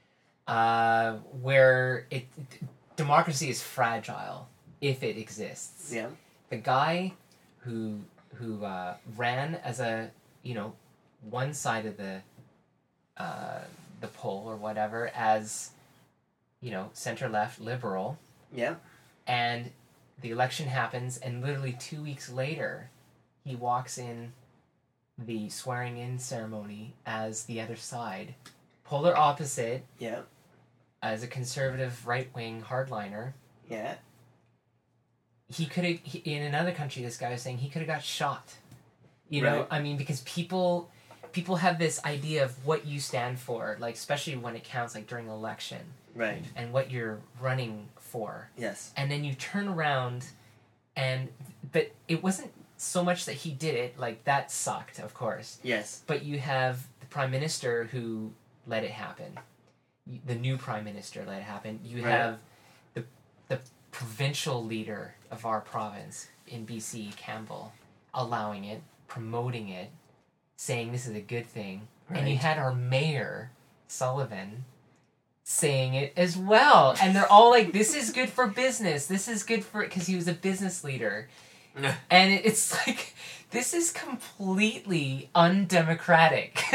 Speaker 2: where democracy is fragile, if it exists.
Speaker 1: Yeah.
Speaker 2: The guy who ran as a, one side of the poll or whatever as, center left liberal.
Speaker 1: Yeah.
Speaker 2: And the election happens, and literally 2 weeks later, he walks in the swearing in ceremony as the other side, polar opposite.
Speaker 1: Yeah.
Speaker 2: As a conservative right wing hardliner.
Speaker 1: Yeah.
Speaker 2: He could have, in another country, this guy was saying he could have got shot. Because people have this idea of what you stand for, especially when it counts, during an election.
Speaker 1: Right.
Speaker 2: And what you're running for.
Speaker 1: Yes.
Speaker 2: And then you turn around but it wasn't so much that he did it, that sucked, of course.
Speaker 1: Yes.
Speaker 2: But you have the Prime Minister who let it happen. The new Prime Minister let it happen. You have the provincial leader of our province in BC, Campbell, allowing it, promoting it, saying this is a good thing. Right. And you had our mayor, Sullivan, saying it as well. And they're all this is good for business. This is good for... Because he was a business leader. And it's this is completely undemocratic.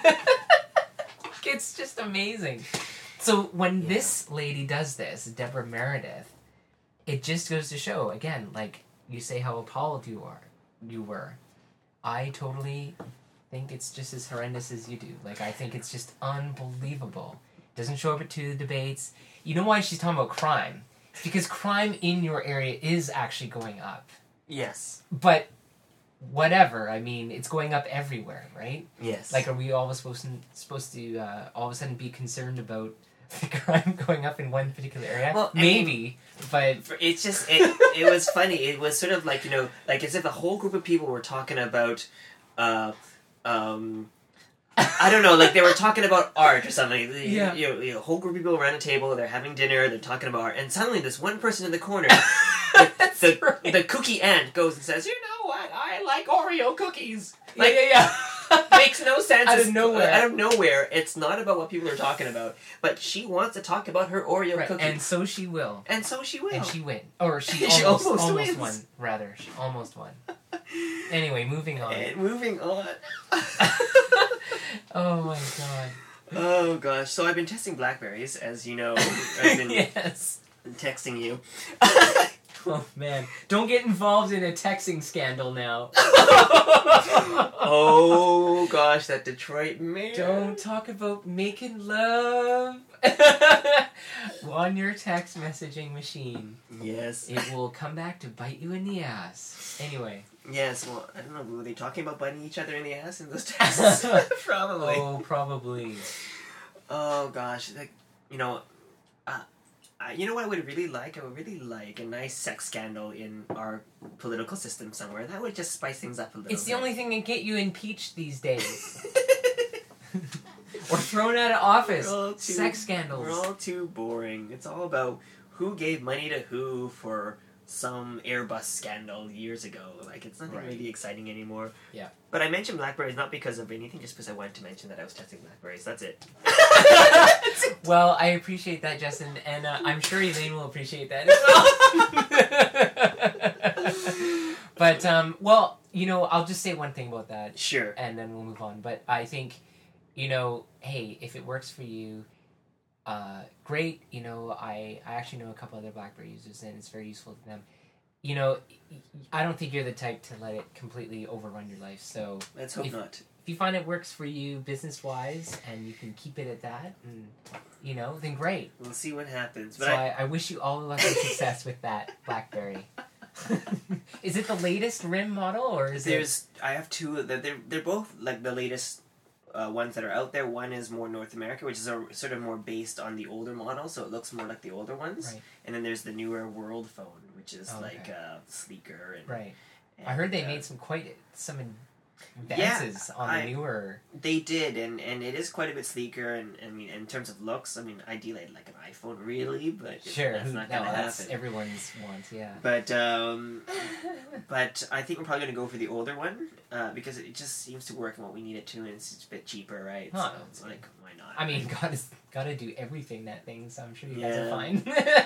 Speaker 2: It's just amazing. So when this lady does this, Deborah Meredith, it just goes to show, again, you say how appalled you were. I totally think it's just as horrendous as you do. I think it's just unbelievable. Doesn't show up at 2 debates. You know why she's talking about crime? It's because crime in your area is actually going up.
Speaker 1: Yes.
Speaker 2: But whatever, it's going up everywhere, right?
Speaker 1: Yes.
Speaker 2: Are we all supposed to all of a sudden be concerned about the crime going up in one particular area.
Speaker 1: Well, I
Speaker 2: maybe, but
Speaker 1: it's just it was funny. It was sort of like, you know, like as if a whole group of people were talking about I don't know, like they were talking about art or something.
Speaker 2: Yeah.
Speaker 1: You know, a whole group of people around a table, they're having dinner, they're talking about art, and suddenly this one person in the corner, the cookie ant goes and says, "You know what? I like Oreo cookies." Like,
Speaker 2: yeah.
Speaker 1: makes no sense.
Speaker 2: Out of nowhere.
Speaker 1: Out of nowhere. It's not about what people are talking about, but she wants to talk about her Oreo
Speaker 2: Right,
Speaker 1: cookies.
Speaker 2: and so she will.
Speaker 1: And so she will.
Speaker 2: And she win. Or she
Speaker 1: She
Speaker 2: almost
Speaker 1: almost
Speaker 2: almost
Speaker 1: wins.
Speaker 2: won, rather. She almost won. Anyway, moving on.
Speaker 1: And moving on.
Speaker 2: Oh my god.
Speaker 1: Oh gosh. So I've been testing Blackberries, as you know. I've been
Speaker 2: Yes.
Speaker 1: texting you.
Speaker 2: Oh man. Don't get involved in a texting scandal now.
Speaker 1: Oh gosh, that Detroit mayor.
Speaker 2: Don't talk about making love on your text messaging machine.
Speaker 1: Yes.
Speaker 2: It will come back to bite you in the ass. Anyway.
Speaker 1: Yes, well, I don't know, were they talking about biting each other in the ass in those texts? Probably.
Speaker 2: Oh, probably.
Speaker 1: Oh gosh, like, you know, you know what I would really like? I would really like a nice sex scandal in our political system somewhere. That would just spice things up a little
Speaker 2: It's the
Speaker 1: bit.
Speaker 2: only thing that get you impeached these days. Or thrown out of office. Sex scandals.
Speaker 1: We're all too boring. It's all about who gave money to who for some Airbus scandal years ago. Like, it's nothing
Speaker 2: Right.
Speaker 1: really exciting anymore.
Speaker 2: Yeah.
Speaker 1: But I mentioned Blackberries not because of anything, just because I wanted to mention that I was testing Blackberries. That's it.
Speaker 2: Well, I appreciate that, Justin, and I'm sure Elaine will appreciate that as well. But, well, you know, I'll just say one thing about that,
Speaker 1: Sure.
Speaker 2: and then we'll move on. But I think, you know, hey, if it works for you, great. You know, I actually know a couple other BlackBerry users, and it's very useful to them. You know, I don't think you're the type to let it completely overrun your life. So
Speaker 1: Let's hope not.
Speaker 2: if you find it works for you business-wise, and you can keep it at that, and, you know, then great.
Speaker 1: We'll see what happens. But
Speaker 2: So I wish you all the luck and success with that BlackBerry. Is it the latest RIM model, or is
Speaker 1: I have two. They're both like the latest ones that are out there. One is more North America, which is sort of more based on the older model, so it looks more like the older ones.
Speaker 2: Right.
Speaker 1: And then there's the newer World phone, which is
Speaker 2: Oh,
Speaker 1: like
Speaker 2: okay.
Speaker 1: sleeker. And,
Speaker 2: right?
Speaker 1: and,
Speaker 2: I heard they made some advances on the newer.
Speaker 1: They did, and it is quite a bit sleeker. And I mean, in terms of looks, I mean, ideally I'd like an iPhone, really, but
Speaker 2: Sure,
Speaker 1: that's not gonna
Speaker 2: that's
Speaker 1: happen.
Speaker 2: everyone's want, yeah.
Speaker 1: But I think we're probably gonna go for the older one because it just seems to work in what we need it to, and it's a bit cheaper, right?
Speaker 2: Huh.
Speaker 1: So it's like, why not?
Speaker 2: I mean, gotta do everything that thing, so I'm sure you guys
Speaker 1: Yeah.
Speaker 2: are fine.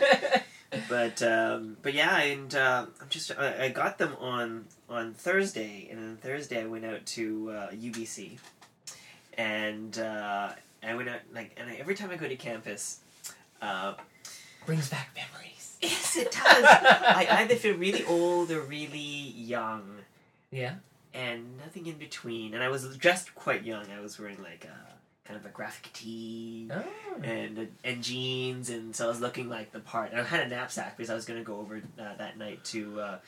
Speaker 1: But yeah, and I got them on Thursday, and on Thursday I went out to UBC, and I went out every time I go to campus.
Speaker 2: Brings back memories.
Speaker 1: Yes, it does. I either feel really old or really young,
Speaker 2: Yeah.
Speaker 1: and nothing in between. And I was dressed quite young. I was wearing like kind of a graphic tee
Speaker 2: Oh.
Speaker 1: and jeans, and so I was looking like the part. And I had a knapsack because I was going to go over that night to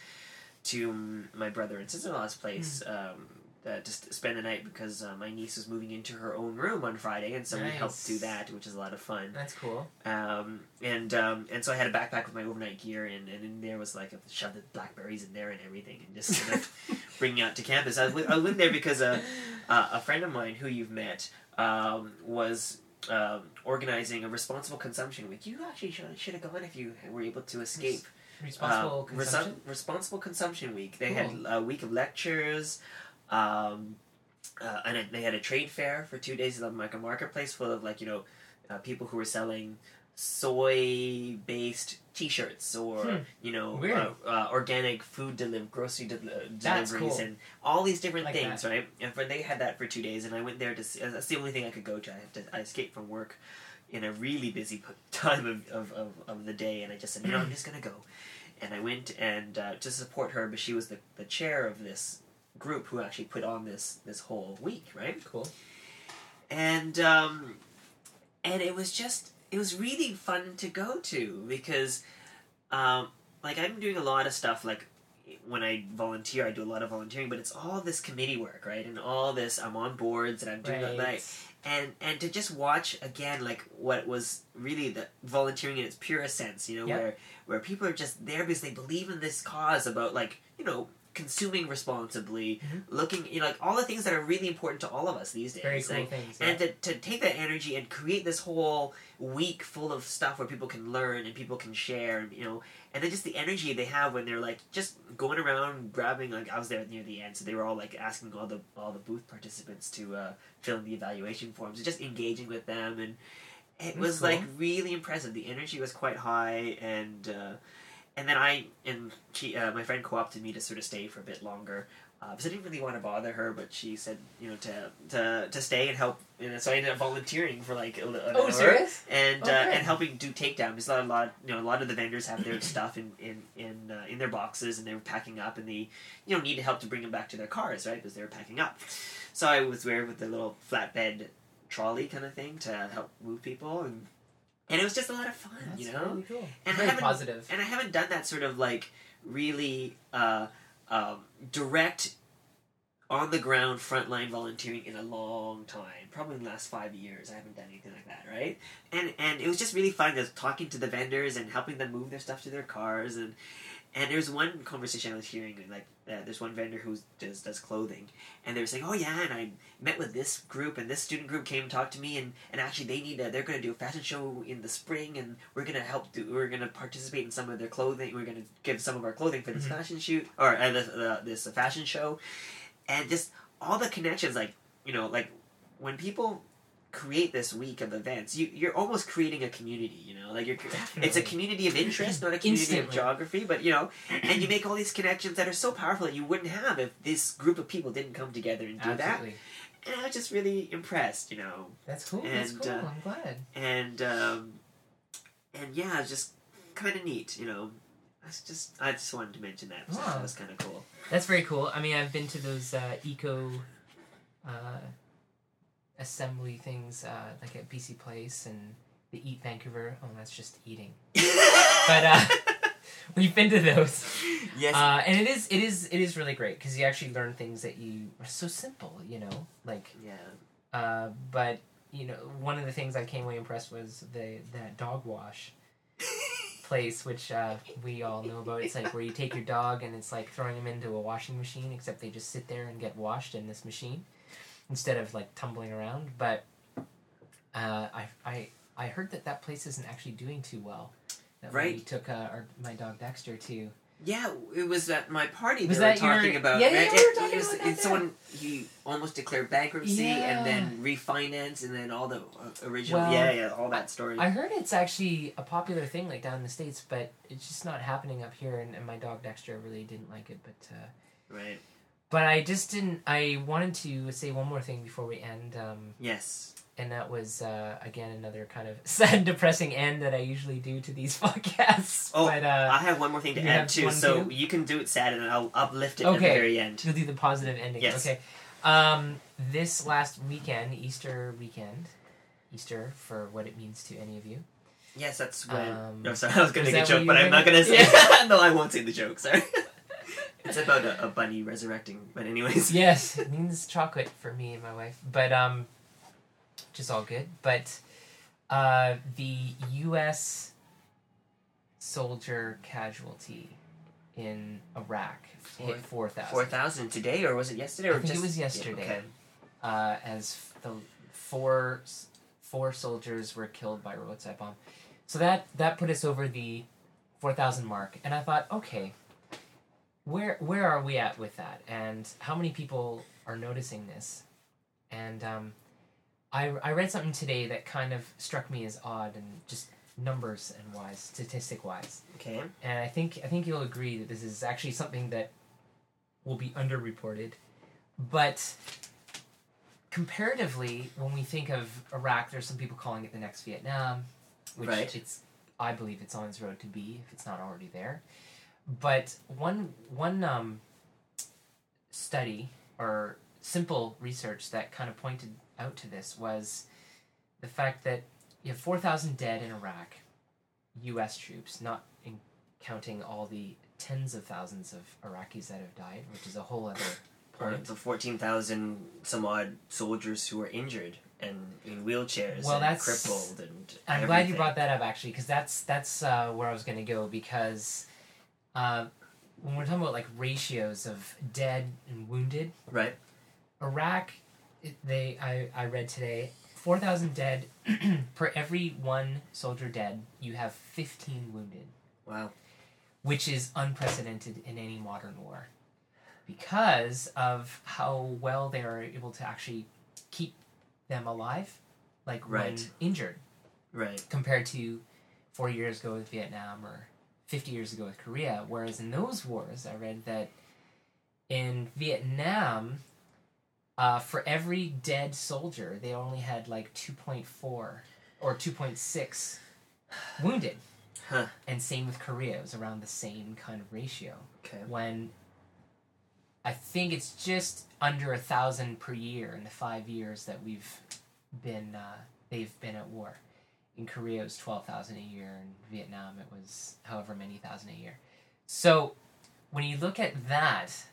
Speaker 1: my brother and sister-in-law's place. Just to spend the night because my niece was moving into her own room on Friday, and so we helped
Speaker 2: Nice.
Speaker 1: do that, which is a lot of fun.
Speaker 2: That's cool.
Speaker 1: And so I had a backpack with my overnight gear, and in there was like shoved the Blackberries in there and everything, and just kind of bringing out to campus. I went there because a friend of mine who you've met was organizing a responsible consumption week. You actually should have gone if you were able to escape.
Speaker 2: Responsible consumption.
Speaker 1: Responsible consumption week. They
Speaker 2: Cool.
Speaker 1: had a week of lectures. And they had a trade fair for 2 days, like a marketplace full of people who were selling soy-based T-shirts or
Speaker 2: Weird.
Speaker 1: organic food grocery
Speaker 2: That's
Speaker 1: deliveries
Speaker 2: cool.
Speaker 1: and all these different
Speaker 2: Like
Speaker 1: things,
Speaker 2: that.
Speaker 1: right? And they had that for 2 days, and I went there to see. That's the only thing I could go to. I escaped from work in a really busy time of the day, and I just said, I'm just gonna go. And I went and to support her, but she was the chair of this group who actually put on this whole week, right?
Speaker 2: Cool.
Speaker 1: And it was really fun to go to because I'm doing a lot of stuff like when I volunteer, I do a lot of volunteering, but it's all this committee work, right? And all this, I'm on boards and I'm doing that, like, and to just watch again, like what was really the volunteering in its purest sense, you know, where people are just there because they believe in this cause about, like, you know, consuming responsibly, looking, you know, like all the things that are really important to all of us these days.
Speaker 2: Very cool
Speaker 1: like,
Speaker 2: things.
Speaker 1: And to take that energy and create this whole week full of stuff where people can learn and people can share, you know, and then just the energy they have when they're like just going around grabbing, like I was there near the end, so they were all like asking all the booth participants to fill in the evaluation forms and just engaging with them, and it was
Speaker 2: cool.
Speaker 1: like really impressive. The energy was quite high, and then my friend co-opted me to sort of stay for a bit longer. Because I didn't really want to bother her, but she said, you know, to stay and help. And so I ended up volunteering for like an hour.
Speaker 2: Serious?
Speaker 1: And and helping do takedown, because a lot of the vendors have their stuff in their boxes, and they were packing up, and they, you know, needed help to bring them back to their cars, right? Because they were packing up. So I was there with the little flatbed trolley kind of thing to help move people, and it was just a lot of fun.
Speaker 2: That's
Speaker 1: you know,
Speaker 2: really cool.
Speaker 1: And
Speaker 2: very positive.
Speaker 1: And I haven't done that sort of like really direct, on the ground, frontline volunteering in a long time. Probably in the last 5 years, I haven't done anything like that, right? And it was just really fun, just talking to the vendors and helping them move their stuff to their cars. And there's one conversation I was hearing, like there's one vendor who does clothing, and they were saying, oh yeah, and I met with this group, and this student group came and talked to me, and actually they're going to do a fashion show in the spring, and we're going to participate in some of their clothing, we're going to give some of our clothing for this fashion shoot, or this fashion show, and just all the connections, like, you know, like when people create this week of events, you're almost creating a community, you know, like it's a community of interest, not a community of geography, but, you know, and you make all these connections that are so powerful that you wouldn't have if this group of people didn't come together and do that. And I was just really impressed, you know.
Speaker 2: That's cool.
Speaker 1: And,
Speaker 2: that's cool. I'm glad.
Speaker 1: And yeah, it's just kind of neat, you know. I just wanted to mention that. So that was kind of cool.
Speaker 2: That's very cool. I mean, I've been to those eco assembly things, like at BC Place and the Eat Vancouver. Oh, that's just eating. But we've been to those.
Speaker 1: Yes.
Speaker 2: And it is really great because you actually learn things that are so simple, you know, like.
Speaker 1: Yeah.
Speaker 2: But you know, one of the things I came away impressed was that dog wash place, which we all know about. It's like where you take your dog and it's like throwing them into a washing machine, except they just sit there and get washed in this machine instead of like tumbling around. But I heard that place isn't actually doing too well. That
Speaker 1: right.
Speaker 2: We took my dog Dexter to.
Speaker 1: Yeah, it was at my party
Speaker 2: was
Speaker 1: they were talking about.
Speaker 2: Yeah, we were talking about that.
Speaker 1: Someone, he almost declared bankruptcy and then refinance and then all the original, all that story.
Speaker 2: I heard it's actually a popular thing like down in the States, but it's just not happening up here, and my dog Dexter really didn't like it, but...
Speaker 1: right.
Speaker 2: But I just didn't... I wanted to say one more thing before we end.
Speaker 1: Yes.
Speaker 2: And that was, again, another kind of sad, depressing end that I usually do to these podcasts.
Speaker 1: Oh,
Speaker 2: but,
Speaker 1: I have one more thing to add, too. So you can do it sad, and I'll uplift it at the very end.
Speaker 2: You'll do the positive ending.
Speaker 1: Yes.
Speaker 2: Okay. This last weekend, Easter for what it means to any of you.
Speaker 1: Yes, that's when... no, sorry, I was going to make a joke, but I'm not
Speaker 2: going
Speaker 1: to say... No, I won't say the joke, sorry. It's about a bunny resurrecting, but anyways.
Speaker 2: Yes, it means chocolate for me and my wife. But, which is all good. But the U.S. soldier casualty in Iraq hit 4,000.
Speaker 1: 4,000 today, or was it yesterday? Or
Speaker 2: I think it was yesterday.
Speaker 1: Yeah, okay.
Speaker 2: As the four soldiers were killed by a roadside bomb. So that put us over the 4,000 mark. And I thought, okay, where are we at with that? And how many people are noticing this? And I read something today that kind of struck me as odd and just numbers and wise, statistic wise.
Speaker 1: Okay.
Speaker 2: And I think you'll agree that this is actually something that will be underreported. But comparatively, when we think of Iraq, there's some people calling it the next Vietnam, which I believe it's on its road to be, if it's not already there. But one study or simple research that kind of pointed out to this was the fact that you have 4,000 dead in Iraq, U.S. troops, not counting all the tens of thousands of Iraqis that have died, which is a whole other
Speaker 1: Or
Speaker 2: point.
Speaker 1: the 14,000 some odd soldiers who were injured and in wheelchairs
Speaker 2: Well,
Speaker 1: and
Speaker 2: that's-
Speaker 1: crippled and
Speaker 2: I'm glad you
Speaker 1: everything.
Speaker 2: brought that up, actually, because that's where I was going to go, because when we're talking about like ratios of dead and wounded,
Speaker 1: Right.
Speaker 2: Iraq, I read today, 4,000 dead per every one soldier dead. You have 15 wounded,
Speaker 1: Wow.
Speaker 2: which is unprecedented in any modern war, because of how well they are able to actually keep them alive, like when
Speaker 1: Right.
Speaker 2: injured,
Speaker 1: Right.
Speaker 2: compared to 40 years ago with Vietnam or 50 years ago with Korea. Whereas in those wars, I read that in Vietnam, for every dead soldier, they only had like 2.4 or 2.6 wounded.
Speaker 1: Huh.
Speaker 2: And same with Korea. It was around the same kind of ratio.
Speaker 1: Okay.
Speaker 2: When I think it's just under 1,000 per year in the 5 years that they've been at war. In Korea, it was 12,000 a year. In Vietnam, it was however many thousand a year. So when you look at that,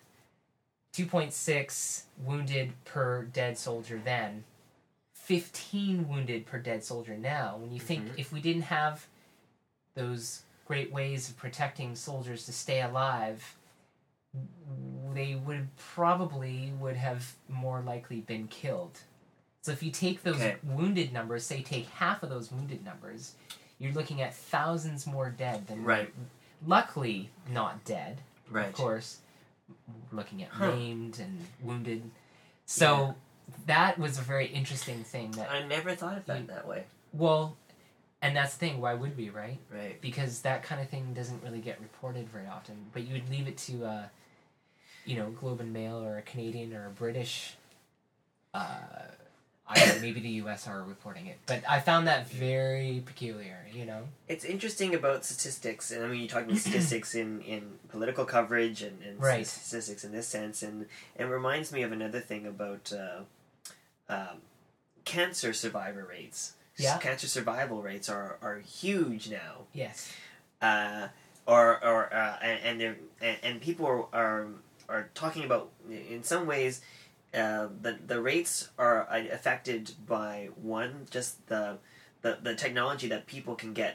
Speaker 2: 2.6 wounded per dead soldier then, 15 wounded per dead soldier now. When you think if we didn't have those great ways of protecting soldiers to stay alive, they would have more likely been killed. So if you take those
Speaker 1: Okay.
Speaker 2: wounded numbers, say take half of those wounded numbers, you're looking at thousands more dead than
Speaker 1: Right.
Speaker 2: luckily not dead.
Speaker 1: Right.
Speaker 2: Of course, looking at
Speaker 1: Huh.
Speaker 2: maimed and wounded. So that was a very interesting thing that
Speaker 1: I never thought of that way.
Speaker 2: well, and that's the thing, why would we, right?
Speaker 1: Right.
Speaker 2: Because that kind of thing doesn't really get reported very often. But you would leave it to, Globe and Mail or a Canadian or a British, either maybe the U.S. are reporting it. But I found that very peculiar,
Speaker 1: It's interesting about statistics, and I mean, you're talking statistics in political coverage and
Speaker 2: Right.
Speaker 1: statistics in this sense, and it reminds me of another thing about cancer survivor rates.
Speaker 2: Yeah.
Speaker 1: Cancer survival rates are huge now.
Speaker 2: Yes.
Speaker 1: And people are talking about, in some ways, the rates are affected by one, just the technology that people can get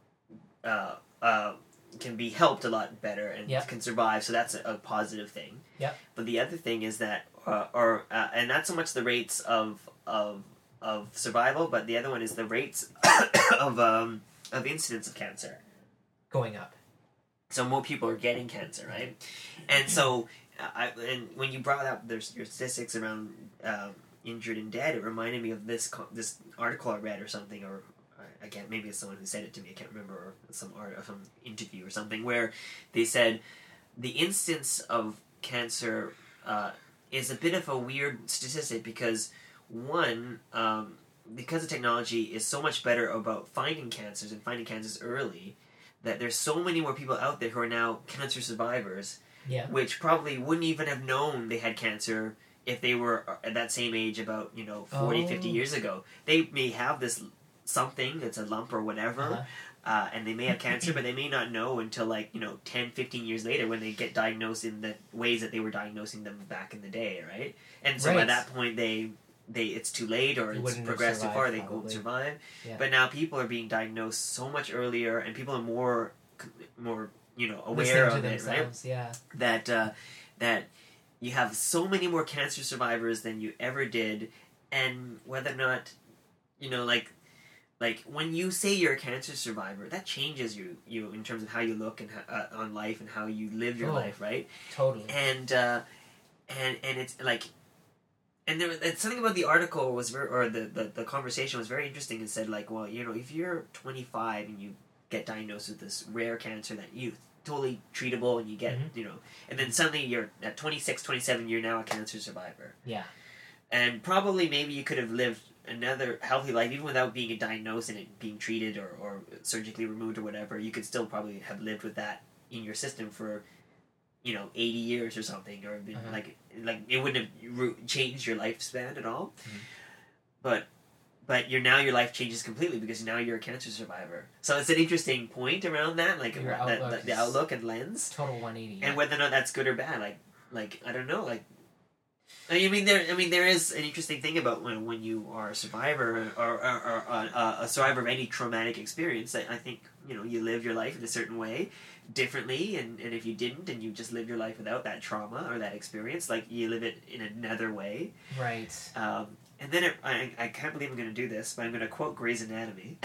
Speaker 1: can be helped a lot better and
Speaker 2: Yep.
Speaker 1: can survive, so that's a positive thing.
Speaker 2: Yep.
Speaker 1: But the other thing is that and not so much the rates of survival, but the other one is the rates of incidence of cancer.
Speaker 2: Going up.
Speaker 1: So more people are getting cancer, right? And so, and when you brought up your statistics around injured and dead, it reminded me of this article I read or something, or again, maybe it's someone who said it to me, I can't remember, or some interview or something, where they said the instance of cancer is a bit of a weird statistic because, one, because the technology is so much better about finding cancers and finding cancers early, that there's so many more people out there who are now cancer survivors,
Speaker 2: Yeah.
Speaker 1: which probably wouldn't even have known they had cancer if they were at that same age about 40, 50 years ago. They may have this something that's a lump or whatever, and they may have cancer, but they may not know until 10, 15 years later when they get diagnosed in the ways that they were diagnosing them back in the day, right? And so by
Speaker 2: Right.
Speaker 1: that point they it's too late, or
Speaker 2: They
Speaker 1: it's
Speaker 2: wouldn't have
Speaker 1: progressed too far,
Speaker 2: survived,
Speaker 1: they won't
Speaker 2: probably.
Speaker 1: survive.
Speaker 2: Yeah.
Speaker 1: But now people are being diagnosed so much earlier, and people are more aware
Speaker 2: Listening to
Speaker 1: of it, right?
Speaker 2: themselves, yeah.
Speaker 1: That you have so many more cancer survivors than you ever did, and whether or not like when you say you're a cancer survivor, that changes you in terms of how you look and on life and how you live your
Speaker 2: Oh.
Speaker 1: life, right?
Speaker 2: Totally.
Speaker 1: And it's like, and something about the article was the conversation was very interesting. It said well, if you're 25 and you get diagnosed with this rare cancer that you totally treatable, and you get and then suddenly you're at 26, 27, you're now a cancer survivor.
Speaker 2: Yeah.
Speaker 1: And probably maybe you could have lived another healthy life even without being diagnosed and it being treated or surgically removed or whatever. You could still probably have lived with that in your system for 80 years or something, or been, like it wouldn't have changed your lifespan at all.
Speaker 2: Mhm.
Speaker 1: But but your life changes completely because now you're a cancer survivor. So it's an interesting point around that, like
Speaker 2: Your outlook
Speaker 1: the outlook and lens,
Speaker 2: total 180.
Speaker 1: and whether or not that's good or bad. Like I don't know, like. I mean, there is an interesting thing about when you are a survivor or a survivor of any traumatic experience. I think you live your life in a certain way, differently, and if you didn't, and you just live your life without that trauma or that experience, like you live it in another way.
Speaker 2: Right.
Speaker 1: And then I can't believe I'm going to do this, but I'm going to quote Grey's Anatomy.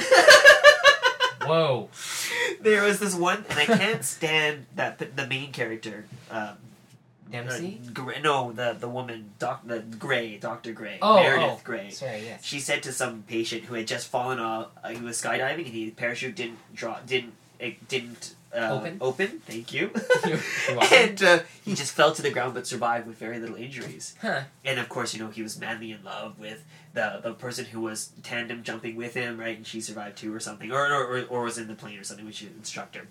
Speaker 2: Whoa.
Speaker 1: There was this one, and I can't stand the main character.
Speaker 2: Dempsey?
Speaker 1: No, the woman, Dr. Gray,
Speaker 2: Oh,
Speaker 1: Meredith Gray.
Speaker 2: Sorry, yes.
Speaker 1: She said to some patient who had just fallen off, he was skydiving, and the parachute didn't open. Thank you. And he just fell to the ground, but survived with very little injuries.
Speaker 2: Huh.
Speaker 1: And of course, he was madly in love with the person who was tandem jumping with him, right? And she survived too, or something, or was in the plane or something, which is an instructor.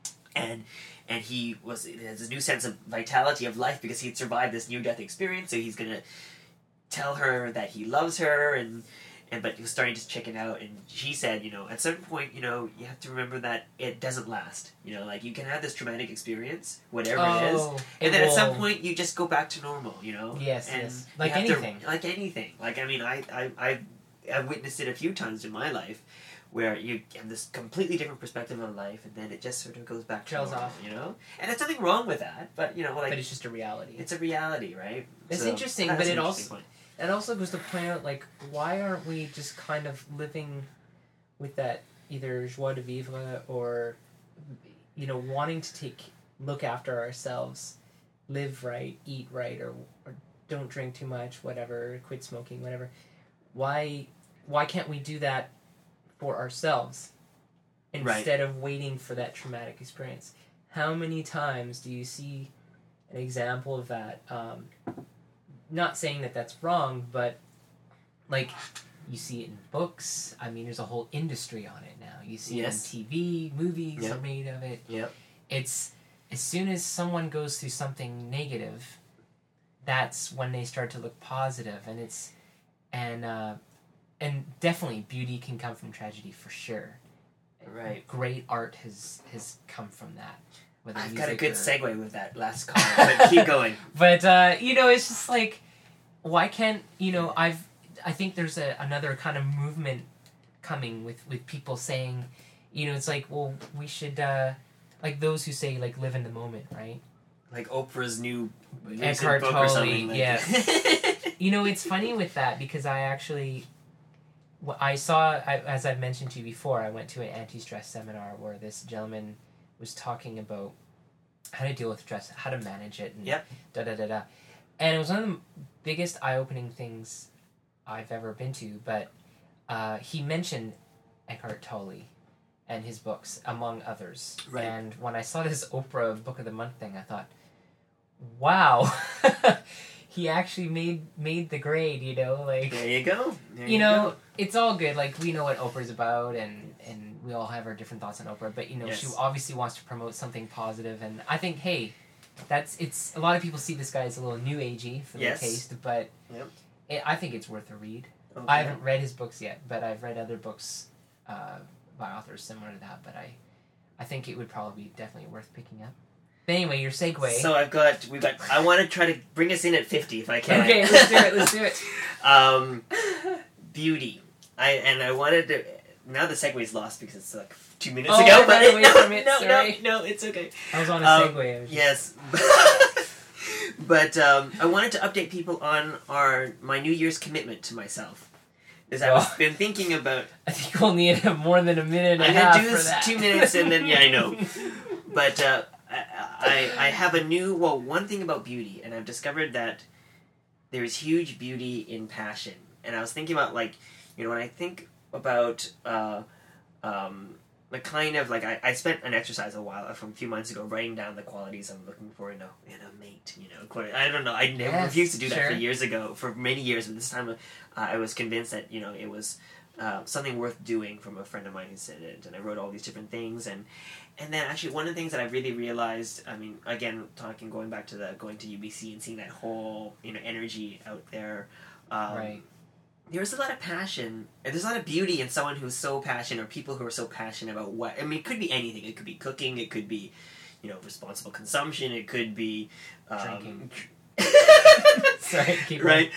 Speaker 1: And he has a new sense of vitality of life because he'd survived this near-death experience, so he's gonna tell her that he loves her, but he was starting to chicken out, and she said, at a certain point, you have to remember that it doesn't last. Like, you can have this traumatic experience, whatever it is, and then at some point, you just go back to normal,
Speaker 2: Yes,
Speaker 1: and
Speaker 2: yes. Like anything.
Speaker 1: Like anything. Like, I mean, I've witnessed it a few times in my life, where you have this completely different perspective on life, and then it just sort of goes back to
Speaker 2: trails
Speaker 1: normal,
Speaker 2: off.
Speaker 1: And there's nothing wrong with that, but
Speaker 2: but it's just a reality.
Speaker 1: It's a reality, right?
Speaker 2: It's interesting, but it also goes to point out, like, why aren't we just kind of living with that either joie de vivre or, wanting to look after ourselves, live right, eat right, or don't drink too much, whatever, quit smoking, whatever. Why can't we do that for ourselves instead of waiting for that traumatic experience? How many times do you see an example of that? Not saying that that's wrong, but like you see it in books. I mean, there's a whole industry on it now. You see it on TV, movies are made of it.
Speaker 1: Yep.
Speaker 2: It's as soon as someone goes through something negative, that's when they start to look positive, and definitely beauty can come from tragedy for sure.
Speaker 1: Right.
Speaker 2: Great art has come from that.
Speaker 1: I've got a good segue with that last comment, but keep going.
Speaker 2: But it's just like, why can't I think there's another kind of movement coming with people saying, it's like, well, we should like those who say, like, live in the moment, right?
Speaker 1: Like Oprah's new
Speaker 2: Eckhart
Speaker 1: book
Speaker 2: Tolle,
Speaker 1: or something. Like
Speaker 2: yeah. It's funny with that because I saw, as I've mentioned to you before, I went to an anti-stress seminar where this gentleman was talking about how to deal with stress, how to manage it, and da-da-da-da. And it was one of the biggest eye-opening things I've ever been to, but he mentioned Eckhart Tolle and his books, among others.
Speaker 1: Right.
Speaker 2: And when I saw this Oprah Book of the Month thing, I thought, wow, he actually made the grade, like...
Speaker 1: There you go.
Speaker 2: It's all good. Like, we know what Oprah's about, and we all have our different thoughts on Oprah, but, she obviously wants to promote something positive, and I think, hey, it's a lot of people see this guy as a little new agey for their taste, but I think it's worth a read. Okay. I haven't read his books yet, but I've read other books by authors similar to that, but I think it would probably be definitely worth picking up. But anyway, your segue.
Speaker 1: So I want to try to bring us in at 50 if I can.
Speaker 2: Okay, let's do it.
Speaker 1: Beauty. I wanted to... Now the segue's lost because it's like 2 minutes ago.
Speaker 2: But
Speaker 1: no, it's okay.
Speaker 2: I was on a segue.
Speaker 1: Yes. But I wanted to update people on my New Year's commitment to myself. Because I've been thinking about...
Speaker 2: I think we'll need more than a minute and a half for that.
Speaker 1: I'm going to do this 2 minutes and then... Yeah, I know. But I have a new... Well, one thing about beauty, and I've discovered that there's huge beauty in passion. And I was thinking about, like, when I think about... the kind of, like, I spent an exercise from a few months ago writing down the qualities I'm looking for in a mate, I don't know, I refused to do that for many years, but this time I was convinced that, it was something worth doing from a friend of mine who said it, and I wrote all these different things, and then actually one of the things that I really realized, I mean, again, going back to going to UBC and seeing that whole, energy out there,
Speaker 2: right.
Speaker 1: there's a lot of passion, and there's a lot of beauty in someone who's so passionate, or people who are so passionate about what. I mean, it could be anything. It could be cooking. It could be, responsible consumption. It could be
Speaker 2: Drinking. Sorry, keep
Speaker 1: right.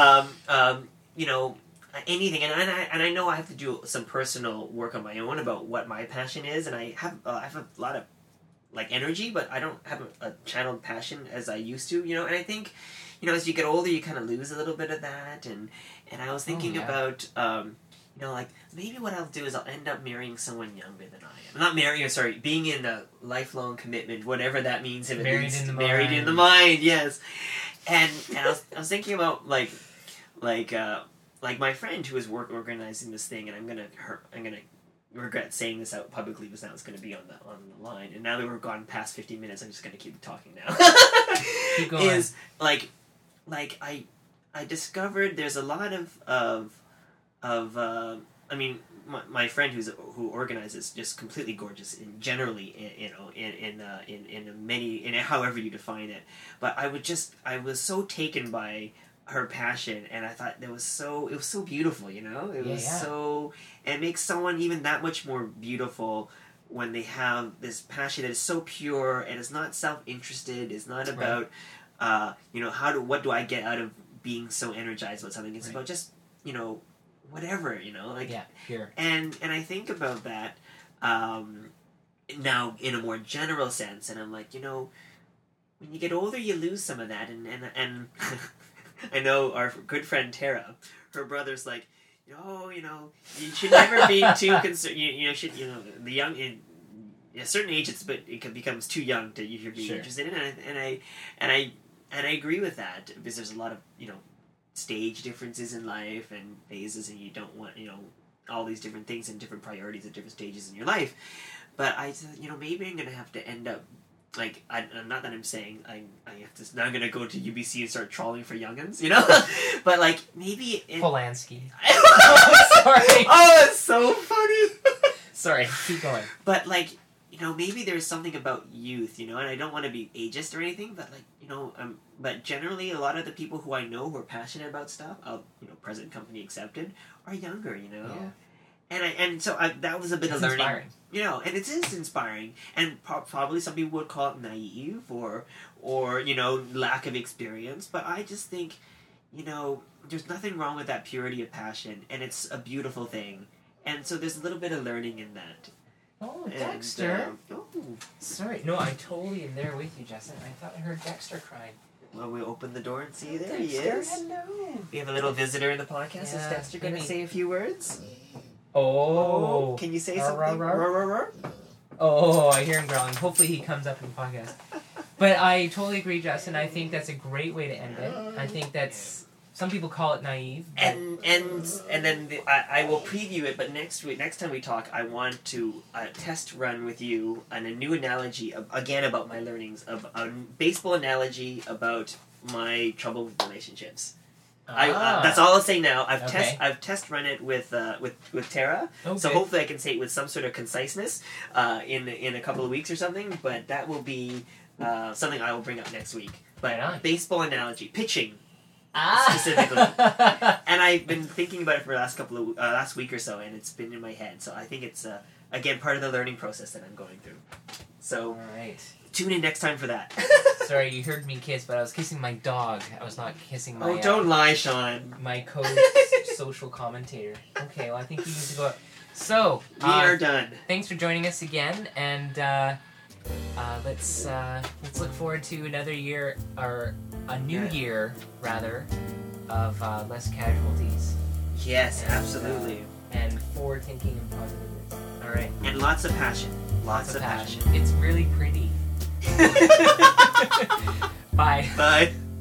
Speaker 1: Anything, and I know I have to do some personal work on my own about what my passion is, and I have a lot of energy, but I don't have a channeled passion as I used to, and I think, as you get older, you kind of lose a little bit of that, and I was thinking about, maybe what I'll do is I'll end up marrying someone younger than I am. Not marrying, sorry, being in a lifelong commitment, whatever that means. If it
Speaker 2: Married
Speaker 1: means
Speaker 2: in the
Speaker 1: married
Speaker 2: mind.
Speaker 1: in the mind, yes. And I was thinking about like my friend who was organizing this thing, and I'm gonna regret saying this out publicly because now it's gonna be on the line. And now that we're gone past 15 minutes, I'm just gonna keep talking now.
Speaker 2: Keep going.
Speaker 1: Is I discovered there's a lot of my friend who organizes just completely gorgeous in in however you define it, but I was so taken by her passion, and I thought it was so beautiful, it makes someone even that much more beautiful when they have this passion that is so pure and is not self-interested, is not about what do I get out of being so energized about something. It's about just whatever,
Speaker 2: pure.
Speaker 1: And I think about that now in a more general sense, and I'm like, when you get older, you lose some of that, and I know our good friend Tara, her brother's like, you should never be too concerned. The young in a certain age, it becomes too young to you should be interested in it, and I agree with that, because there's a lot of stage differences in life and phases, and you don't want all these different things and different priorities at different stages in your life. But I said, maybe I'm gonna have to end up not that I'm saying I have to now. I'm gonna go to UBC and start trawling for youngins, but maybe
Speaker 2: Polanski.
Speaker 1: Sorry. Oh, that's so funny.
Speaker 2: Sorry, keep going.
Speaker 1: But maybe there's something about youth, and I don't want to be ageist or anything, but but generally a lot of the people who I know who are passionate about stuff, present company accepted, are younger,
Speaker 2: Yeah.
Speaker 1: And so that was a bit of learning,
Speaker 2: inspiring.
Speaker 1: And it is inspiring, and probably some people would call it naive or lack of experience, but I just think, there's nothing wrong with that purity of passion, and it's a beautiful thing, and so there's a little bit of learning in that.
Speaker 2: Oh, Dexter. Sorry. No, I totally am there with you, Justin. I thought I heard Dexter crying.
Speaker 1: Well, we'll open the door and see. There
Speaker 2: Dexter,
Speaker 1: he is.
Speaker 2: Hello.
Speaker 1: We have a little visitor in the podcast.
Speaker 2: Yeah,
Speaker 1: Is Dexter going to
Speaker 2: maybe.
Speaker 1: say a few words?
Speaker 2: Oh.
Speaker 1: Can you say
Speaker 2: Roar,
Speaker 1: something?
Speaker 2: roar, roar.
Speaker 1: Roar, roar, roar.
Speaker 2: Oh, I hear him growling. Hopefully he comes up in the podcast. But I totally agree, Justin. I think that's a great way to end it. I think that's... Some people call it naive. But...
Speaker 1: And then I will preview it, but next time we talk, I want to test run with you on a new analogy, again about my learnings, of a baseball analogy about my trouble with relationships. That's all I'll say now. I've test run it with Tara,
Speaker 2: Okay.
Speaker 1: so hopefully I can say it with some sort of conciseness in a couple of weeks or something. But that will be something I will bring up next week. But
Speaker 2: Right on.
Speaker 1: baseball analogy, pitching
Speaker 2: specifically.
Speaker 1: and I've been thinking about it for the last week or so, and it's been in my head. So I think it's again part of the learning process that I'm going through. So
Speaker 2: All right.
Speaker 1: tune in next time for that.
Speaker 2: Sorry, you heard me kiss, but I was kissing my dog. I was not kissing my...
Speaker 1: Don't lie, Sean.
Speaker 2: my social commentator. Okay, well, I think you need to go up. So,
Speaker 1: We are done.
Speaker 2: thanks for joining us again, and let's look forward to another year, or a new year, rather, of less casualties.
Speaker 1: Yes, absolutely.
Speaker 2: And forward thinking and positiveness.
Speaker 1: All right, and lots of passion. Lots of passion.
Speaker 2: It's really pretty. Bye.
Speaker 1: Bye.